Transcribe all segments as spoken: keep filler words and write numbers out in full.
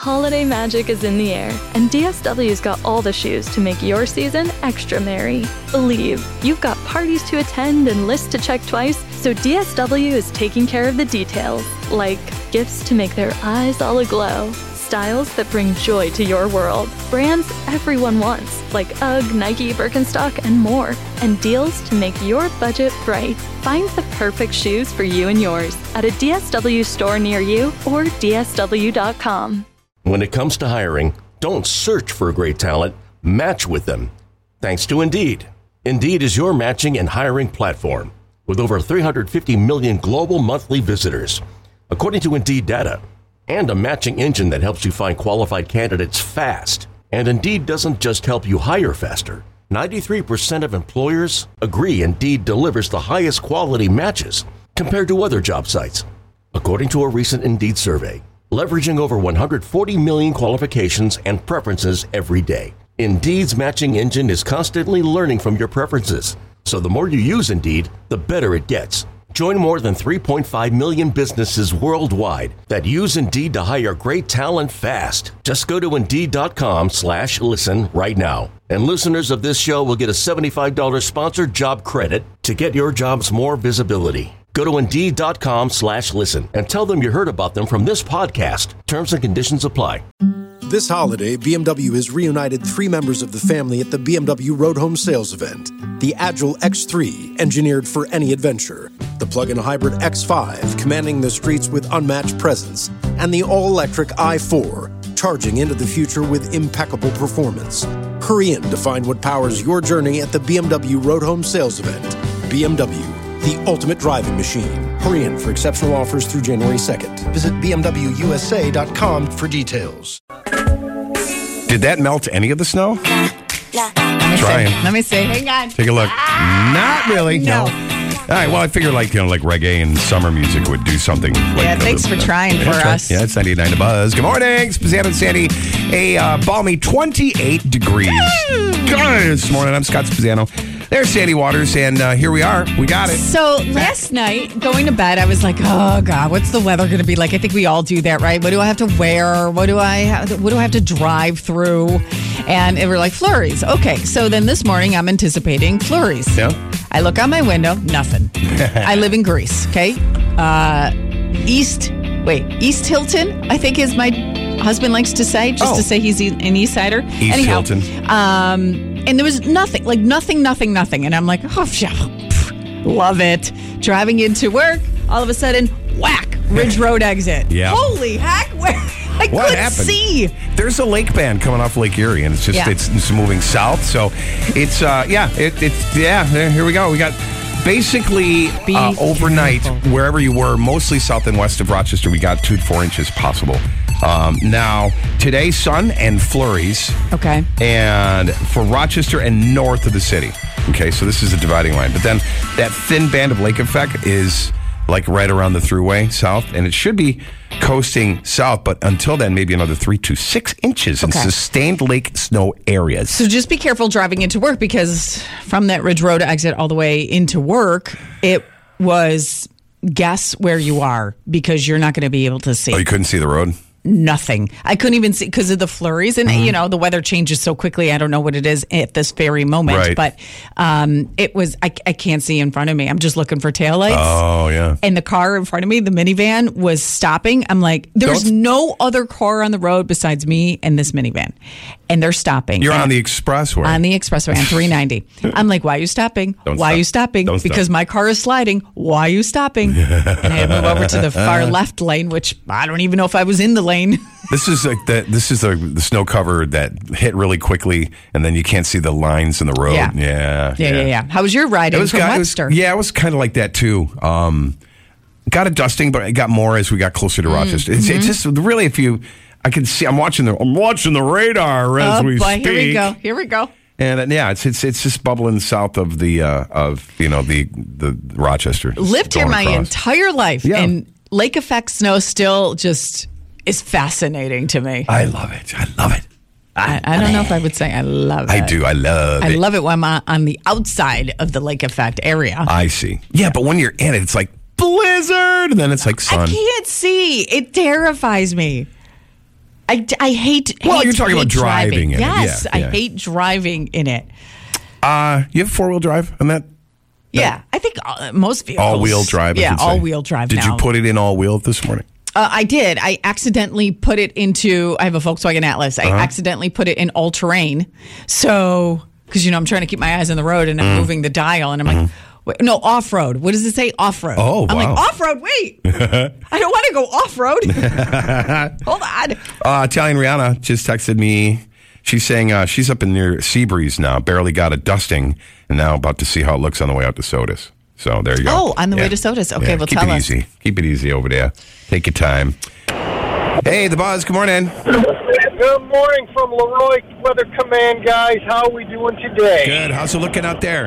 Holiday magic is in the air, and D S W's got all the shoes to make your season extra merry. Believe, you've got parties to attend and lists to check twice, so D S W is taking care of the details, like gifts to make their eyes all aglow, styles that bring joy to your world, brands everyone wants, like UGG, Nike, Birkenstock, and more, and deals to make your budget bright. Find the perfect shoes for you and yours at a D S W store near you or D S W dot com. When it comes to hiring, don't search for great talent, match with them. Thanks to Indeed. Indeed is your matching and hiring platform with over three hundred fifty million global monthly visitors, according to Indeed data, and a matching engine that helps you find qualified candidates fast. And Indeed doesn't just help you hire faster. ninety-three percent of employers agree Indeed delivers the highest quality matches compared to other job sites, according to a recent Indeed survey. Leveraging over one hundred forty million qualifications and preferences every day. Indeed's matching engine is constantly learning from your preferences, so the more you use Indeed, the better it gets. Join more than three point five million businesses worldwide that use Indeed to hire great talent fast. Just go to Indeed.com slash listen right now. And listeners of this show will get a seventy-five dollars sponsored job credit to get your jobs more visibility. Go to Indeed.com slash listen and tell them you heard about them from this podcast. Terms and conditions apply. This holiday, B M W has reunited three members of the family at the B M W Road Home Sales event. The Agile X three, engineered for any adventure. The plug-in hybrid X five, commanding the streets with unmatched presence. And the all-electric i four, charging into the future with impeccable performance. Hurry in to find what powers your journey at the B M W Road Home Sales event. B M W, the ultimate driving machine. Hurry in for exceptional offers through January second. Visit B M W U S A dot com for details. Did that melt any of the snow? Trying. Let me see. Hang on. Take a look. Ah, Not really. No. no. All right. Well, I figure like you know, like reggae and summer music would do something. Like, Yeah. Thanks uh, for trying yeah, for try. us. Yeah, it's ninety-nine to Buzz. Good morning, Spazzano and Sandy. A uh, balmy twenty-eight degrees. Good this morning. I'm Scott Spazzano. There's Sandy Waters, and uh, here we are. We got it. So last night, going to bed, I was like, "Oh God, what's the weather going to be like?" I think we all do that, right? What do I have to wear? What do I have? What do I have to drive through? And it were like flurries. Okay, so then this morning, I'm anticipating flurries. Yeah. I look out my window, nothing. I live in Greece. Okay, uh, East. Wait, East Hilton, I think is my husband likes to say, just Oh. to say he's an East Sider. East Anyhow, Hilton. Um, and there was nothing, like nothing, nothing, nothing. And I'm like, oh, yeah, pff, love it. Driving into work, all of a sudden, whack, Ridge Road exit. Yeah. Holy heck, where I What couldn't happened? see. There's a lake band coming off Lake Erie, and it's just Yeah. it's, it's moving south. So it's uh yeah it, it's yeah. Here we go. We got basically Be uh, overnight careful. wherever you were, mostly south and west of Rochester. We got two to four inches possible. Um, now today, sun and flurries. Okay. And for Rochester and north of the city. Okay, so this is a dividing line. But then that thin band of lake effect is like right around the thruway south, and it should be coasting south, but until then, maybe another three to six inches in Okay. sustained lake snow areas. So just be careful driving into work, because from that Ridge Road exit all the way into work, it was guess where you are, because you're not going to be able to see. Oh, you couldn't see the road? Nothing. I couldn't even see because of the flurries, and Mm-hmm. you know the weather changes so quickly. I don't know what it is at this very moment, Right. but um, it was. I, I can't see in front of me. I'm just looking for taillights. Oh, yeah. And the car in front of me, the minivan, was stopping. I'm like, there's Don't- no other car on the road besides me and this minivan, and they're stopping. You're And on the expressway. on the expressway on three ninety. I'm like, why are you stopping? Don't why stop. are you stopping? Don't stop. Because my car is sliding. Why are you stopping? And I had to move over to the far left lane, which I don't even know if I was in the lane. This is like the this is the, the snow cover that hit really quickly, and then you can't see the lines in the road. Yeah. Yeah, Yeah, yeah, yeah. How was your ride It in was from ki- it was- Webster? yeah, it was kind of like that too. Um, got a dusting, but it got more as we got closer to Mm, Rochester. It's, mm-hmm. it's just really if you, I can see. I'm watching the I'm watching the radar as Oh we boy, speak. here we go. Here we go. And uh, yeah, it's it's it's just bubbling south of the uh, of you know the the Rochester. Lived here going my across. entire life, Yeah. and lake effect snow still just is fascinating to me. I love it. I love it. I, I don't know if I would say I love it. I do. I love I it. love it when I'm on the outside of the lake effect area. I see. Yeah, but when you're in it, it's like blizzard, and then it's like I sun. can't see. It terrifies me. I, I hate. Well, hate, you're talking hate about driving in it. Yes, Yeah, yeah. I hate driving in it. Uh, you have four wheel drive on that? Yeah, I think uh, most vehicles. All wheel drive. I Yeah, should say. all wheel drive. Did now. you put it in all wheel this morning? Uh, I did. I accidentally put it into. I have a Volkswagen Atlas. I Uh-huh. accidentally put it in all terrain. So, because you know, I'm trying to keep my eyes on the road, and I'm Mm. moving the dial, and I'm like, wait, no, off road. What does it say? Off road. Oh, I'm wow. like, off road. Wait, I don't want to go off road. Hold on. Uh, Italian Rihanna just texted me. She's saying uh, she's up in near Seabreeze now. Barely got a dusting, and now about to see how it looks on the way out to Sodas. So there you go. Oh, on the way to Sodas. Okay, well, keep tell it us. easy. Keep it easy over there. Take your time. Hey, the Buzz. Good morning. Good morning from Leroy Weather Command, guys. How are we doing today? Good. How's it looking out there?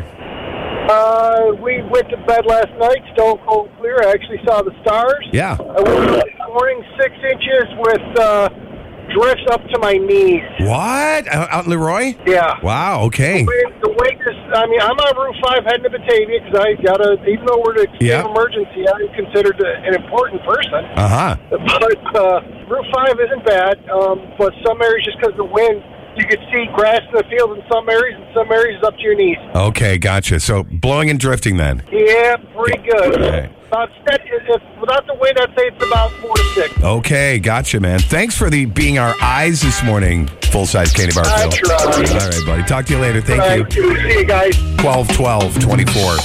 Uh, we went to bed last night, stone cold clear. I actually saw the stars. Yeah. I woke up this morning six inches with uh, drifts up to my knees. What? Out out in Leroy? Yeah. Wow. Okay. The wind, the wind is, I mean, I'm on Route five heading to Batavia because I got to, even though we're in a state Yeah. of emergency, I'm considered a, an important person. Uh huh. But uh, Route five isn't bad, um, but some areas, just because of the wind, you could see grass in the field in some areas, and some areas up to your knees. Okay. Gotcha. So blowing and drifting then. Yeah, pretty good. Okay. About steady, if, without the wind, I'd say it's about four to six. Okay, gotcha, man. Thanks for the being our eyes this morning, full-size candy bar. I Phil. tried. All right, buddy. Talk to you later. Thank All you. right, see you guys. twelve twelve twenty-four.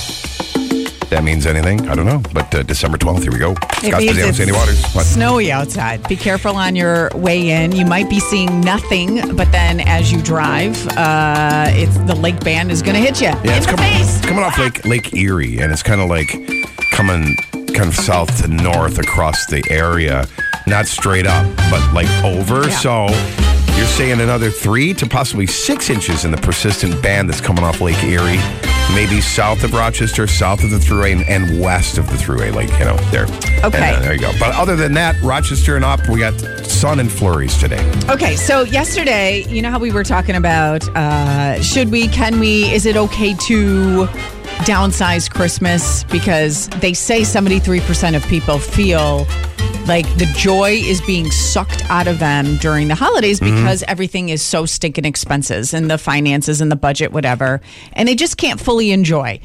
That means anything? I don't know. But uh, December twelfth, here we go. It Scott means Pizzano, it's Sandy Waters. What? snowy outside. Be careful on your way in. You might be seeing nothing, but then as you drive, uh, it's the lake band is going to hit you Yeah, in it's the coming, face. coming off Lake Lake Erie, and it's kind of like coming kind of south to north across the area. Not straight up, but like over. Yeah. So you're saying another three to possibly six inches in the persistent band that's coming off Lake Erie. Maybe south of Rochester, south of the Thruway, and, and west of the Thruway, like, you know, there. Okay. And, uh, there you go. But other than that, Rochester and up, we got sun and flurries today. Okay, so yesterday, you know how we were talking about uh, should we, can we, is it okay to downsize Christmas? Because they say seventy-three percent of people feel like the joy is being sucked out of them during the holidays because everything is so stinking expenses and the finances and the budget, whatever, and they just can't fully enjoy.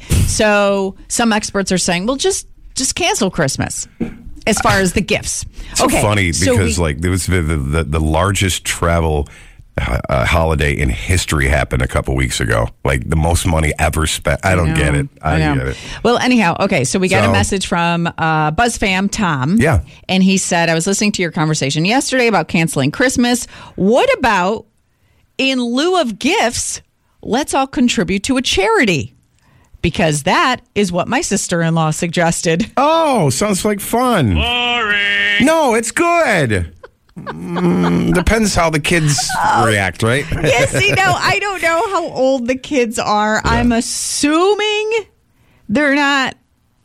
So some experts are saying, well, just just cancel Christmas as far as the gifts. It's so funny so because, we- like, there was the, the, the, the largest travel uh, holiday in history happened a couple weeks ago. Like, the most money ever spent. I don't know. get it. I, I know. get it. Well, anyhow, okay, so we got So- a message from uh, BuzzFam Tom. Yeah. And he said, I was listening to your conversation yesterday about canceling Christmas. What about in lieu of gifts, let's all contribute to a charity? Because that is what my sister-in-law suggested. Oh, sounds like fun. Boring. No, it's good. Mm, depends how the kids react, right? Yeah, see, no, I don't know how old the kids are. I'm assuming they're not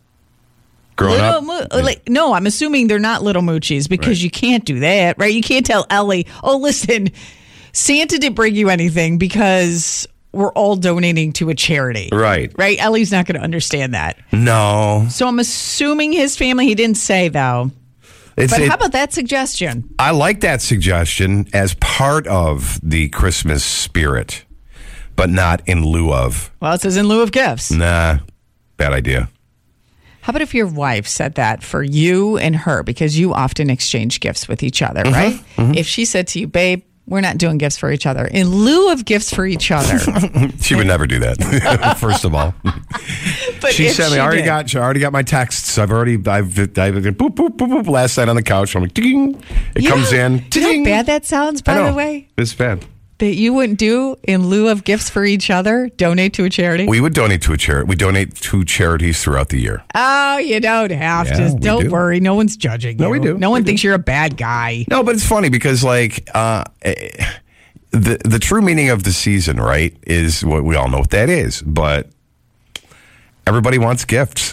Growing little up. mo- like, no, I'm assuming they're not little moochies because Right. you can't do that, right? You can't tell Ellie, oh, listen, Santa didn't bring you anything because we're all donating to a charity. Right. Right? Ellie's not going to understand that. No. So I'm assuming his family, he didn't say though. It's, But it- how about that suggestion? I like that suggestion as part of the Christmas spirit, but not in lieu of. Well, it says in lieu of gifts. Nah, bad idea. How about if your wife said that for you and her, because you often exchange gifts with each other, Mm-hmm. right? If she said to you, babe, we're not doing gifts for each other. In lieu of gifts for each other. She would never do that. First of all, But she if said, she "I already did. got, she already got my texts. I've already, I've, I've boop, boop, boop, boop. Last night on the couch, I'm like, ding. It You comes know- in. Do you know Ding. how bad that sounds, I by know. the way? It's bad. That you wouldn't do in lieu of gifts for each other? Donate to a charity? We would donate to a charity. We donate to charities throughout the year. oh, you don't have Yeah, to. we Don't do. worry. No one's judging No, you. we do. No one We thinks you're a bad guy. No, but it's funny because, like, uh, eh, the the true meaning of the season, right, is what we all know what that is. But everybody wants gifts,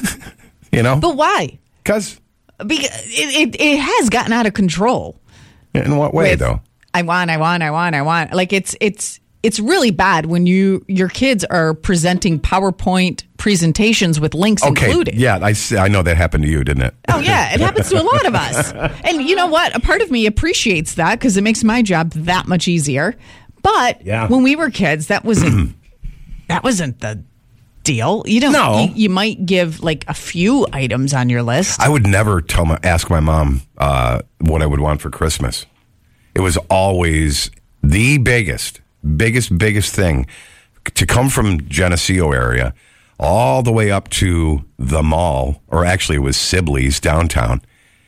you know? But why? Because Because it, it, it has gotten out of control. in what way, with, though? I want, I want, I want, I want. Like it's it's it's really bad when you your kids are presenting PowerPoint presentations with links Okay, included. yeah, I, s- I know that happened to you, didn't it? Oh, yeah, it happens to a lot of us. And you know what? A part of me appreciates that because it makes my job that much easier. But Yeah. when we were kids, that wasn't that wasn't the deal. You don't. No. You, you might give like a few items on your list. I would never tell my ask my mom uh, what I would want for Christmas. It was always the biggest, biggest, biggest thing to come from Geneseo area all the way up to the mall, or actually it was Sibley's downtown,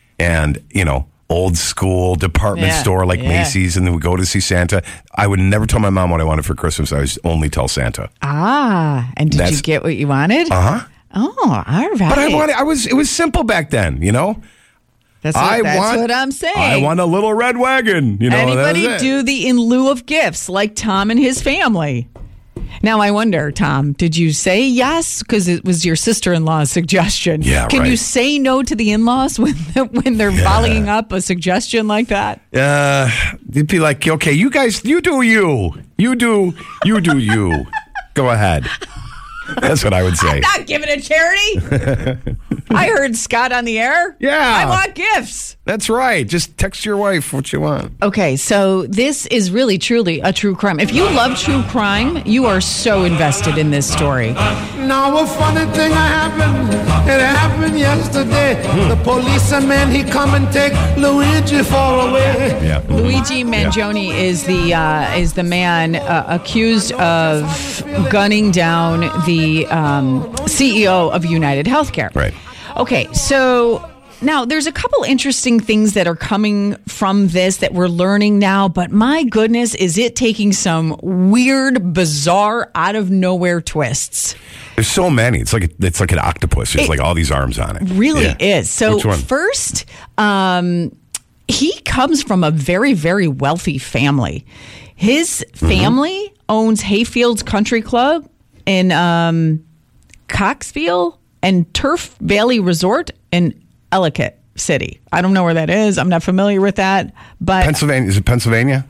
and you know, old school department Yeah, store like yeah. Macy's, and then we go to see Santa. I would never tell my mom what I wanted for Christmas. I would only tell Santa. Ah, and did That's- you get what you wanted? Uh huh. Oh, all right. But I wanted. I was. It was simple back then. You know. That's, what, I that's want, what I'm saying. I want a little red wagon. You know, Anybody that's it. do the in lieu of gifts like Tom and his family? Now, I wonder, Tom, did you say yes because it was your sister-in-law's suggestion? Yeah, Can right. you say no to the in-laws when when they're volleying up a suggestion like that? Uh, it'd be like, okay, you guys, you do you, you do, you do you. Go ahead. That's what I would say. Not giving it charity. I heard Scott on the air. Yeah. I want gifts. That's right. Just text your wife what you want. Okay, so this is really truly a true crime. If you love true crime, you are so invested in this story. Now a funny thing happened. It happened yesterday. The policeman he come and take Luigi far away. Yeah. Luigi Mangione is the uh, is the man uh, accused of gunning down the um, C E O of United Healthcare. Right. Okay, so now there's a couple interesting things that are coming from this that we're learning now, but my goodness, is it taking some weird, bizarre, out of nowhere twists? There's so many. It's like a, it's like an octopus. There's It like all these arms on it. Really Yeah. is. So Which one? first, um, he comes from a very, very wealthy family. His family Mm-hmm. owns Hayfields Country Club in um, Coxville and Turf Valley Resort in Ellicott City. I don't know where that is. I'm not familiar with that, but Pennsylvania. Is it Pennsylvania?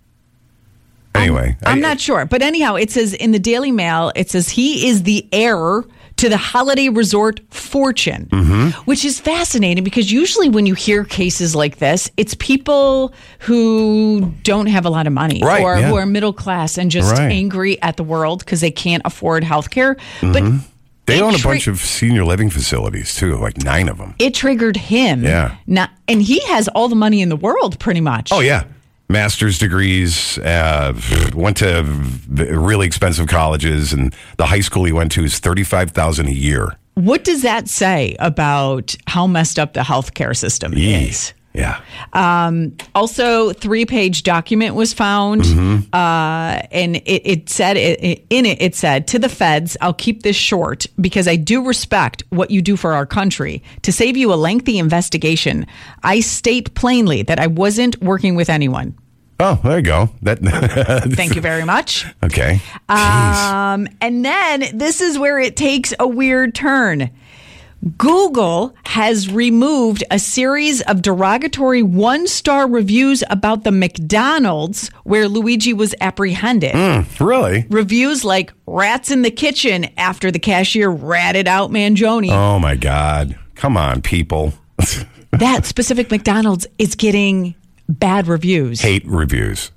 Anyway, I'm I- not sure. But anyhow, it says in the Daily Mail, it says he is the heir to the holiday resort fortune, Mm-hmm. which is fascinating because usually when you hear cases like this, it's people who don't have a lot of money Right, or yeah. who are middle class and just Right. angry at the world because they can't afford health care. But They it own a tri- bunch of senior living facilities too, like nine of them. It triggered him. Yeah. Not, and he has all the money in the world pretty much. Oh yeah, master's degrees. Uh, went to v- really expensive colleges, and the high school he went to is thirty-five thousand a year. What does that say about how messed up the healthcare system is? Yeah. Also, three-page document was found, Mm-hmm. uh, and it, it said it, in it. It said to the feds, "I'll keep this short because I do respect what you do for our country. To save you a lengthy investigation, I state plainly that I wasn't working with anyone. Oh, there you go. That. Thank you very much." Okay. Jeez. Um, and then this is where it takes a weird turn. Google has removed a series of derogatory one-star reviews about the McDonald's where Luigi was apprehended. Really? Reviews like "rats in the kitchen" after the cashier ratted out Mangione. Oh my God! Come on, people. That specific McDonald's is getting bad reviews. Hate reviews.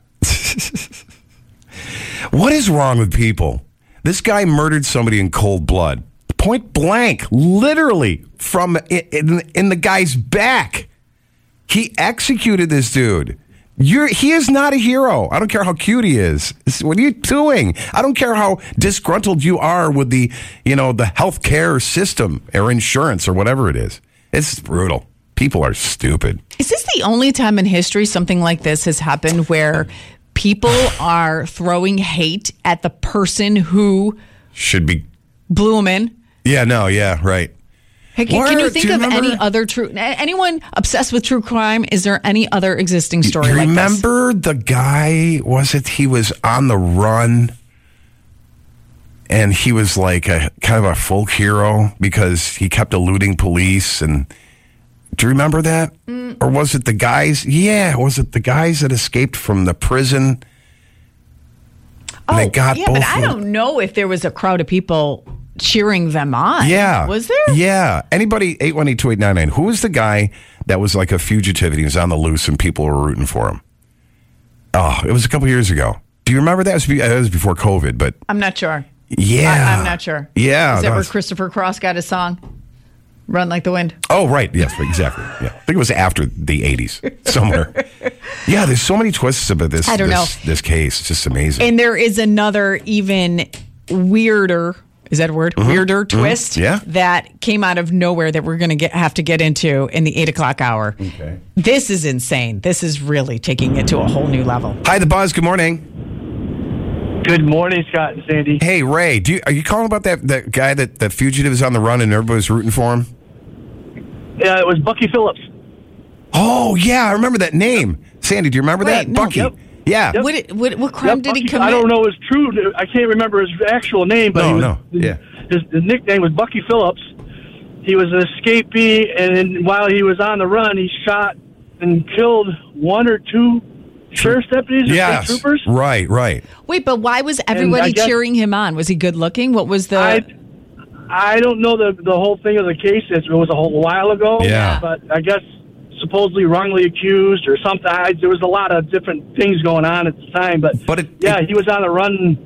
What is wrong with people? This guy murdered somebody in cold blood. Point blank, literally from in, in the guy's back. He executed this dude. You're, he is not a hero. I don't care how cute he is. What are you doing? I don't care how disgruntled you are with the, you know, the healthcare system or insurance or whatever it is. It's brutal. People are stupid. Is this the only time in history something like this has happened where people are throwing hate at the person who Should be. blew them in? Yeah, no, yeah, right. Hey, can, Where- can you do think you of remember- any other true? Anyone obsessed with true crime? Is there any other existing story You like this? remember the guy, was it, he was on the run and he was like a kind of a folk hero because he kept eluding police. And do you remember that? Mm. Or was it the guys? Yeah, was it the guys that escaped from the prison? And they got yeah, both but I of them. don't know if there was a crowd of people cheering them on. Yeah. Was there? Yeah. Anybody, eight one eight, two eight nine nine. Who was the guy that was like a fugitive and he was on the loose and people were rooting for him? Oh, it was a couple years ago. Do you remember that? It was, be- it was before COVID, but I'm not sure. yeah. I, I'm not sure. Yeah. Is that that where was- Christopher Cross got his song? Run Like the Wind. Oh, right. Yes, exactly. Yeah. I think it was after the eighties somewhere. Yeah, there's so many twists about this, I don't this, know. this case. It's just amazing. And there is another even weirder, is that a word? Mm-hmm. Weirder twist Yeah. that came out of nowhere that we're going to get have to get into in the eight o'clock hour. Okay. This is insane. This is really taking it to a whole new level. Hi, The Buzz. Good morning. Good morning, Scott and Sandy. Hey, Ray, do you, are you calling about that, that guy that, that fugitive is on the run and everybody's rooting for him? Yeah, it was Bucky Phillips. Oh, yeah, I remember that name. Sandy, do you remember Wait, that? no. Bucky. Yep. Yeah. Yep. What, what what crime Yep, did he Bucky- commit? I don't know his true. I can't remember his actual name, but No, he was, no, yeah. his, his nickname was Bucky Phillips. He was an escapee, and then while he was on the run, he shot and killed one or two sheriff's deputies or Yes. state troopers. Right, right. Wait, but why was everybody guess- cheering him on? Was he good looking? What was the? I I don't know the the whole thing of the case. It was a whole while ago. Yeah. But I guess supposedly wrongly accused or something. I, there was a lot of different things going on at the time. But, But it- yeah, it- he was on the run.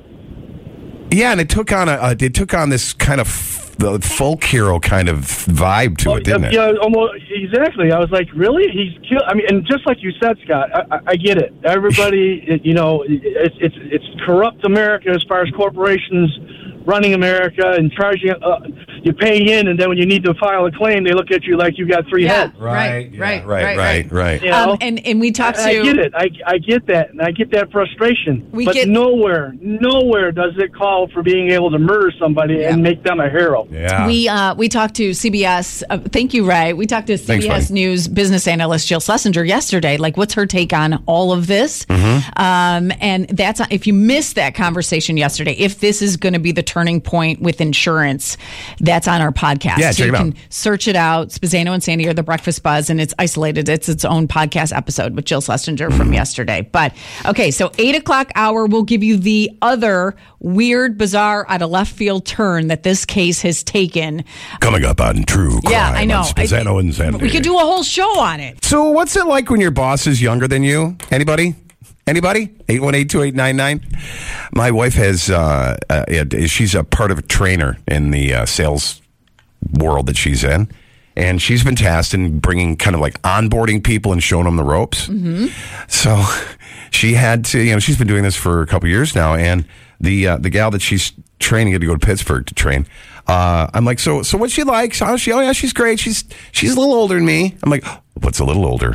Yeah, and it took on a, uh, it took on this kind of f- the folk hero kind of vibe to it, didn't it? Yeah, almost exactly. I was like, really? He's killed. I mean, and just like you said, Scott, I, I, I get it. Everybody, it, you know, it's it's it's corrupt America as far as corporations running America and charging. Uh, you pay in, and then when you need to file a claim, they look at you like you got three yeah, heads. right, yeah, right, right, right, right. You know? Um, and and we talked I, to. I get it. I, I get that, and I get that frustration. We but get- nowhere, nowhere does it call for being able to murder somebody Yeah. and make them a hero. Yeah. We uh, we talked to C B S. Uh, thank you, Ray. We talked to C B S Thanks, buddy. News business analyst Jill Schlesinger yesterday. Like, what's her take on all of this? Mm-hmm. Um, and that's if you missed that conversation yesterday. If this is going to be the turning point with insurance, that's on our podcast. Yeah, so check you it out. can search it out. Spazano and Sandy are the Breakfast Buzz, and it's isolated. It's its own podcast episode with Jill Schlesinger from yesterday. But okay, so eight o'clock hour, we'll give you the other weird, bizarre, out of left field turn that this case has taken. Coming up on True Crime Yeah, I know. on Spazano I- and Sandy. We could do a whole show on it. So what's it like when your boss is younger than you? Anybody? Anybody? eight one eight, two eight nine nine. My wife has, uh, uh, she's a part of a trainer in the uh, sales world that she's in. And she's been tasked in bringing kind of like onboarding people and showing them the ropes. Mm-hmm. So she had to, you know, she's been doing this for a couple years now. And the uh, the gal that she's training had to go to Pittsburgh to train. Uh, I'm like, so so what's she like? So she, oh yeah, she's great. She's she's a little older than me. I'm like, what's a little older?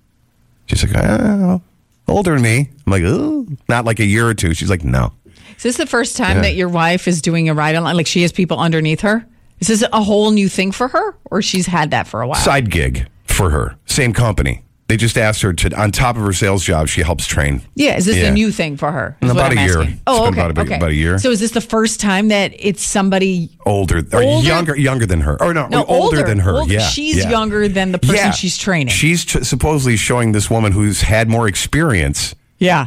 She's like, oh, older than me. I'm like, oh, not like a year or two. She's like, no. Is this the first time Yeah. that your wife is doing a ride on, like she has people underneath her? Is this a whole new thing for her, or she's had that for a while? Side gig for her. Same company. They just asked her to, on top of her sales job, she helps train. Yeah, is this Yeah. a new thing for her? Is About what I'm a year. asking. It's Oh, been okay, about a- okay. about a year. So is this the first time that it's somebody Older, or Older? younger, younger than her, or no, No, older, older. than her. Older. Yeah, She's yeah. younger than the person Yeah. she's training. She's t- supposedly showing this woman who's had more experience Yeah.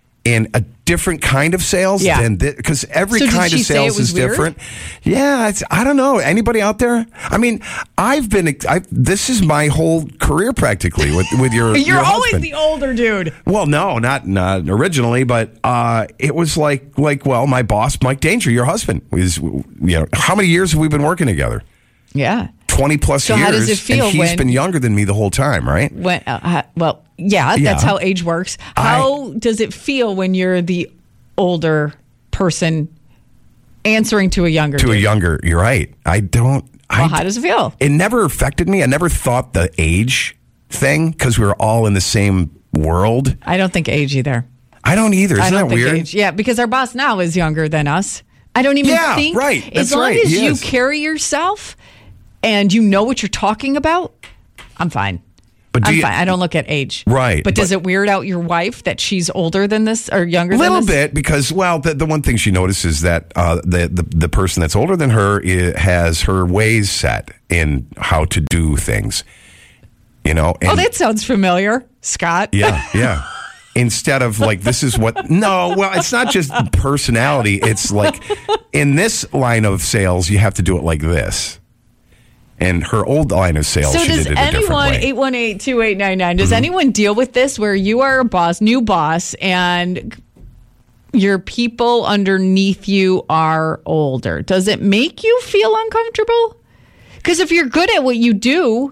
in a different kind of sales Yeah. than because every So did kind she of say it sales was is weird? different. Yeah, it's, I don't know. Anybody out there? I mean, I've been. I, this is my whole career practically with with your. You're your always husband. the older dude. Well, no, not not originally, but uh, it was like like well, my boss, Mike Danger, your husband, is you know how many years have we been working together? Yeah. Twenty plus So years. how does it feel and he's when- been younger than me the whole time, right? When, uh, ha- well, yeah, Yeah. that's how age works. How does it feel when you're the older person answering to a younger To a dude? younger, you're right. I don't. I, Well, how does it feel? It never affected me. I never thought the age thing because we were all in the same world. I don't think age either. I don't either. Isn't I don't that think weird? age. Yeah, because our boss now is younger than us. I don't even Yeah, think. right. As That's long right. as He you is. carry yourself and you know what you're talking about, I'm fine. But do I'm you- fine. I don't look at age. Right, But, does but- it weird out your wife that she's older than this or younger A than little this? bit because, well, the, the one thing she notices is that uh, the, the the person that's older than her i has her ways set in how to do things. You know. And, Oh, that sounds familiar, Scott. yeah, yeah. instead of like, this is what, no, well, it's not just personality. It's like in this line of sales, you have to do it like this. And her old line of sales, so she does did it a different anyone, way. eight one eight, two eight nine nine, does Mm-hmm. anyone deal with this where you are a boss, new boss, and your people underneath you are older? Does it make you feel uncomfortable? Because if you're good at what you do,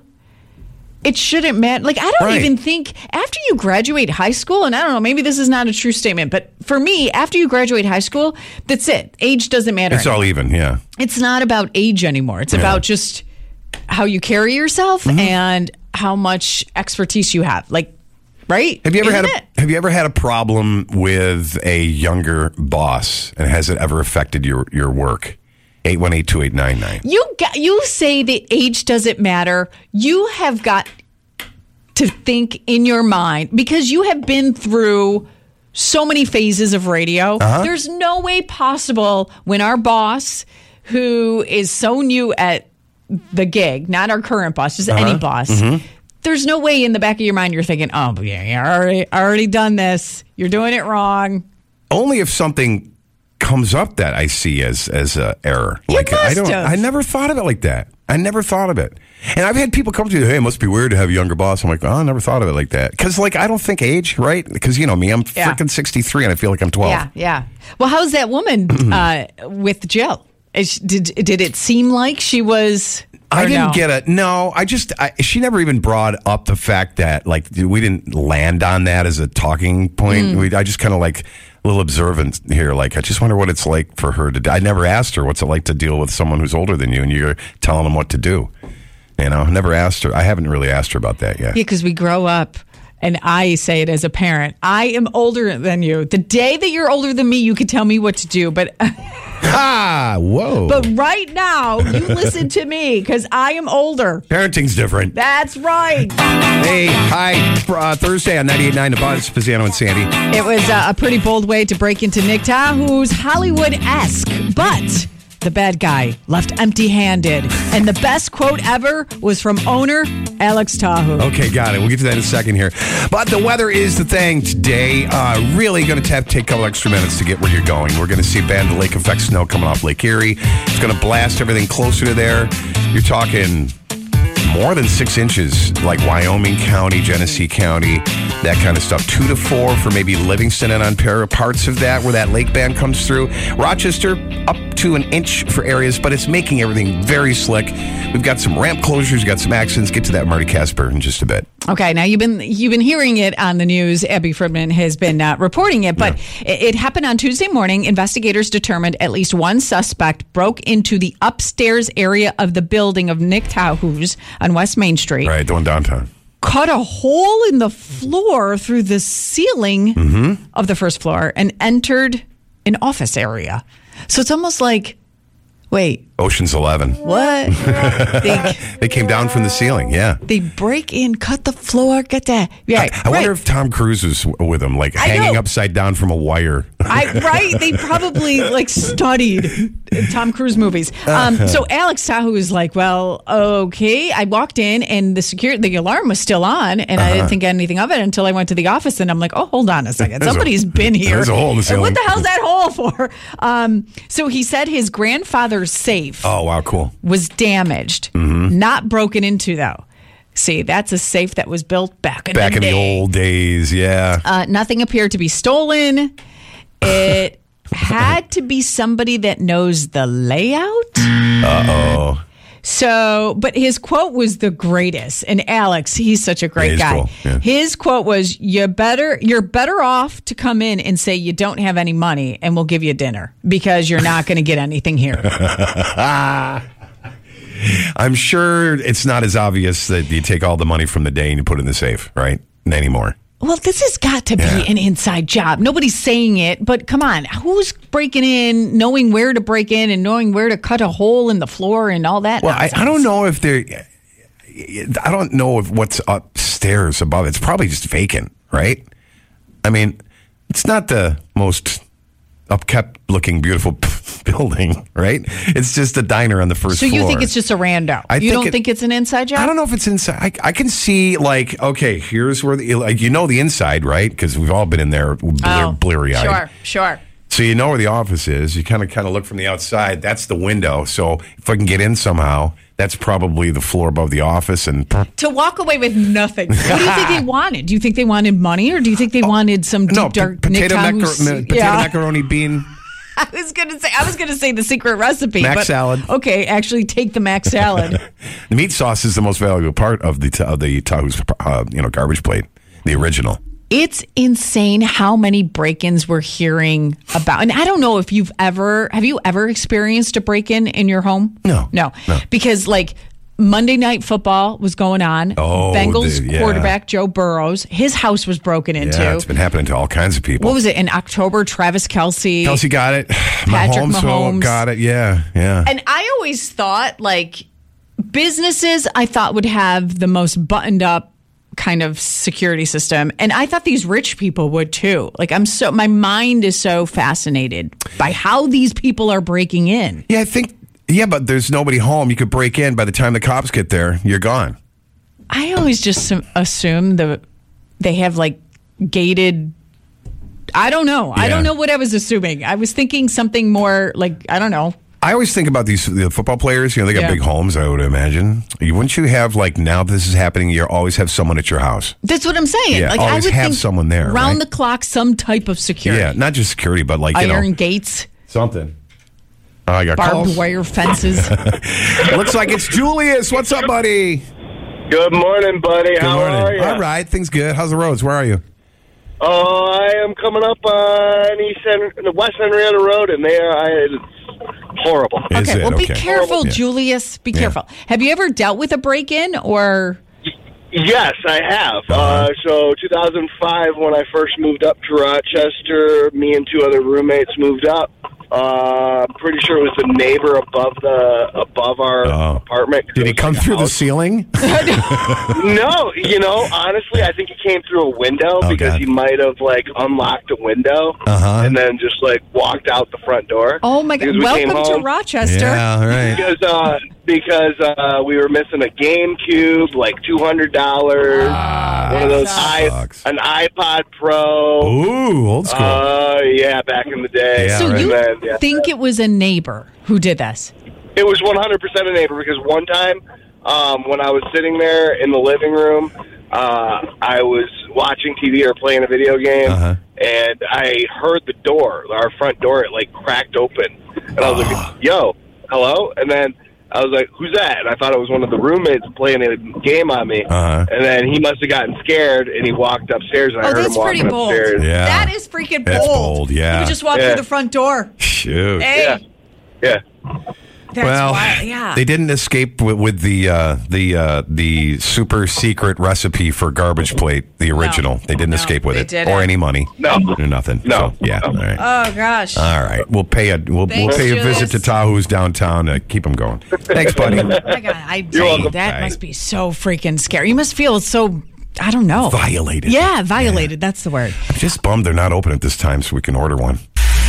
it shouldn't matter. Like, I don't Right. even think after you graduate high school, and I don't know, maybe this is not a true statement, but for me, after you graduate high school, that's it. Age doesn't matter. It's all even, yeah. It's not about age anymore. It's Yeah. about just how you carry yourself Mm-hmm. and how much expertise you have. Like, right? Have you ever Isn't had it? a Have you ever had a problem with a younger boss, and has it ever affected your your work? eight one eight, two eight nine nine. You got, you say that age doesn't matter. You have got to think in your mind, because you have been through so many phases of radio. Uh-huh. There's no way possible when our boss, who is so new at the gig, not our current boss, just Uh-huh. any boss, Mm-hmm. there's no way in the back of your mind you're thinking, oh, but yeah, you already, already done this. You're doing it wrong. Only if something comes up that I see as as a error. You like I must don't have. I never thought of it like that. I never thought of it. And I've had people come to me, hey, it must be weird to have a younger boss. I'm like, oh, I never thought of it like that. Because, like, I don't think age, right? Because, you know me, I'm Yeah. freaking sixty-three and I feel like I'm twelve. Yeah, yeah. Well, how's that woman uh, with Jill? Is, did did it seem like she was? I or didn't no? get it. No, I just, I, she never even brought up the fact that, like, we didn't land on that as a talking point. Mm. We, I just kind of like a little observant here. Like, I just wonder what it's like for her to, I never asked her what's it like to deal with someone who's older than you and you're telling them what to do. You know, never asked her. I haven't really asked her about that yet. Yeah, because we grow up, and I say it as a parent. I am older than you. The day that you're older than me, you can tell me what to do, but Ah, whoa. but right now, you listen to me because I am older. Parenting's different. That's right. Hey, hi. Uh, Thursday on ninety-eight point nine The Buzz, Pizzano and Sandy. It was uh, a pretty bold way to break into Nick Tahoe's Hollywood-esque, but the bad guy left empty-handed. And the best quote ever was from owner Alex Tahoe. Okay, got it. We'll get to that in a second here. But the weather is the thing today. Uh, really going to have to take a couple extra minutes to get where you're going. We're going to see a band of lake effect snow coming off Lake Erie. It's going to blast everything closer to there. You're talking more than six inches, like Wyoming County, Genesee County, that kind of stuff. Two to four for maybe Livingston and Ontario, parts of that where that lake band comes through. Rochester, up to an inch for areas, but it's making everything very slick. We've got some ramp closures, we've got some accidents. Get to that, Marty Casper, in just a bit. Okay, now you've been you've been hearing it on the news. Abby Friedman has been uh, reporting it, but yeah. it, it happened on Tuesday morning. Investigators determined at least one suspect broke into the upstairs area of the building of Nick Tahoe's on West Main Street. Right, the one downtown. Cut a hole in the floor through the ceiling mm-hmm. of the first floor and entered an office area. So it's almost like, wait. Ocean's Eleven. What? they, they came down from the ceiling, yeah. They break in, cut the floor, get that. Yeah, I, I wonder right. if Tom Cruise was with them, like I hanging know. upside down from a wire. I Right? They probably like studied Tom Cruise movies. Um, so Alex Tahoe is like, well, okay. I walked in and the security, the alarm was still on, and uh-huh. I didn't think anything of it until I went to the office, and I'm like, oh, hold on a second. Somebody's a, been here. There's a hole in the ceiling. What the hell's that hole for? Um, so he said his grandfather's safe. Oh, wow, cool. Was damaged, mm-hmm. not broken into, though. See, that's a safe that was built back in back the in day. the old days, yeah. Uh, nothing appeared to be stolen. It had to be somebody that knows the layout. Uh-oh. So, but his quote was the greatest. And Alex, he's such a great yeah, guy. Cool. Yeah. His quote was, "You better, you're better off to come in and say you don't have any money, and we'll give you dinner because you're not going to get anything here." I'm sure it's not as obvious that you take all the money from the day and you put it in the safe, right? Anymore. Well, this has got to be yeah. an inside job. Nobody's saying it, but come on. Who's breaking in, knowing where to break in and knowing where to cut a hole in the floor and all that? Well, I, I don't know if they're, I don't know if what's upstairs above. It's probably just vacant, right? I mean, it's not the most upkept looking, beautiful building, right? It's just a diner on the first So floor. you think it's just a rando? I you think don't it- think it's an inside job? I don't know if it's inside. I, I can see, like, okay, here's where the, like, you know the inside, right? Because we've all been in there blear, Oh, bleary-eyed. Sure, sure. So you know where the office is. You kind of kind of look from the outside. That's the window. So if I can get in somehow, that's probably the floor above the office. And To walk away with nothing. What do you think they wanted? Do you think they wanted money, or do you think they wanted some deep no, dark p- potato, Nick macaro- Tahou's- ma- potato Yeah. macaroni bean. I was gonna say I was gonna say the secret recipe. Mac but, salad. Okay, actually take the mac salad. The meat sauce is the most valuable part of the of the Tahou's, uh, you know, garbage plate, the original. It's insane how many break-ins we're hearing about. And I don't know if you've ever, have you ever experienced a break-in in your home? No. No. No. Because like Monday Night Football was going on. Oh, Bengals the- yeah. quarterback Joe Burrows, his house was broken into. Yeah, it's been happening to all kinds of people. What was it, in October? Travis Kelce. Kelsey got it. Patrick Mahomes, Mahomes. got it. Yeah, yeah. And I always thought like businesses I thought would have the most buttoned up kind of security system. And I thought these rich people would too. Like I'm so my mind is so fascinated by how these people are breaking in. Yeah, I think. Yeah, but there's nobody home. You could break in. By the time the cops get there, you're gone. I always just assume- assume the they have like gated I don't know. I Yeah. don't know what I was assuming. I was thinking something more like I don't know. I always think about these the football players. You know, they got Yeah. big homes. I would imagine. You- Wouldn't you have like now this is happening? You always have someone at your house. That's what I'm saying. Yeah, like I always would have think someone there, round right? the clock, some type of security. Yeah, not just security, but like you Iron know gates, something. Oh, I got barbed calls. wire fences. Looks like it's Julius. What's up, buddy? Good morning, buddy. Good How morning. are you? All right, things good. How's the roads? Where are you? Oh, I am coming up on East Hen- the West Henrietta Road, and they are I, it's horrible. Is Okay, it? well, be Okay. careful, Yeah. Julius. Be Yeah. careful. Have you ever dealt with a break-in or? Yes, I have. Uh-huh. Uh, so, two thousand five, when I first moved up to Rochester, me and two other roommates moved up. Uh, I'm pretty sure it was the neighbor above the above our Oh. apartment. Did he It was come like a through the house. ceiling? No, you know, honestly, I think he came through a window Oh, because God. he might have like unlocked a window Uh-huh. and then just like walked out the front door. Oh my God! Because we came Welcome to home Rochester. Yeah, all right. Because uh, because uh, we were missing a GameCube, like two hundred dollars. one of those i sucks. an iPod Pro. Ooh, old school. Uh, yeah, back in the day. Yeah, So right. you And then, yeah. think it was a neighbor who did this? It was one hundred percent a neighbor because one time um, when I was sitting there in the living room, uh, I was watching T V or playing a video game, Uh-huh. and I heard the door, our front door, it like cracked open. And I was like, yo, hello? And then I was like, who's that? And I thought it was one of the roommates playing a game on me. Uh-huh. And then he must have gotten scared, and he walked upstairs, and I Oh, heard that's him pretty walking bold. upstairs. Yeah. That is freaking bold. That's bold, yeah. You would just walk Yeah. through the front door. Shoot. Hey, Yeah. Yeah. that's well, wild. Yeah. they didn't escape with, with the uh, the uh, the super secret recipe for garbage plate, the original. They didn't No, escape with they it didn't. or any money. No. or nothing. No. So, yeah. No. All right. oh gosh. All right. We'll pay a we'll, we'll Thanks, pay a Julius. visit to Tahou's downtown to keep them going. Thanks, buddy. Oh my God, I You're welcome. that Right. must be so freaking scary. You must feel so. I don't know. Violated. Yeah, violated. That's the word. I'm just bummed they're not open at this time so we can order one.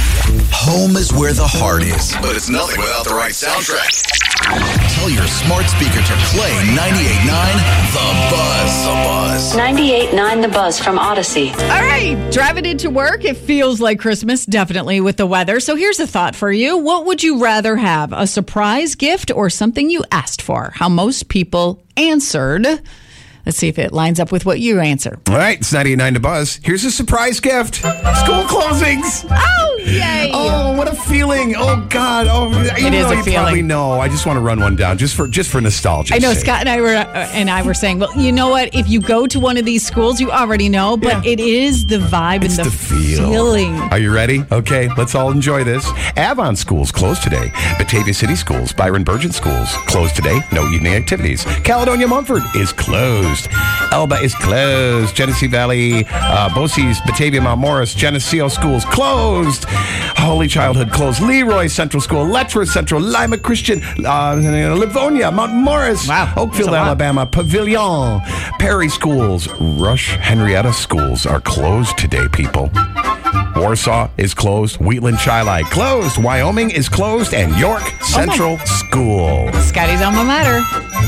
Home is where the heart is, but it's nothing without the right soundtrack. Tell your smart speaker to play ninety-eight point nine The Buzz. The Buzz. ninety-eight point nine The Buzz from Odyssey. All right, driving into work, it feels like Christmas, definitely with the weather. So here's a thought for you. What would you rather have, a surprise gift or something you asked for? How most people answered. Let's see if it lines up with what you answer. All right, it's ninety-eight point nine to Buzz. Here's a surprise gift. School closings. Oh, yay! Oh, what a feeling! Oh God! Oh, even is though a you feeling. probably know. I just want to run one down just for just for nostalgia. I know Scott and I were uh, and I were saying, well, you know what? If you go to one of these schools, you already know, but Yeah. it is the vibe It's and the, the feel. feeling. Are you ready? Okay, let's all enjoy this. Avon Schools closed today. Batavia City Schools, Byron Burgent Schools closed today. No evening activities. Caledonia Mumford is closed. Elba is closed. Genesee Valley, uh, Bosse's, Batavia Mount Morris, Geneseo Schools closed. Holy Childhood closed. Leroy Central School, Letchworth Central, Lima Christian, uh, Livonia, Mount Morris, Wow, Oakfield, that's a lot. Alabama, Pavilion, Perry Schools, Rush Henrietta Schools are closed today, people. Warsaw is closed. Wheatland Chi-Li closed. Wyoming is closed. And York Central School. Scotty's alma mater.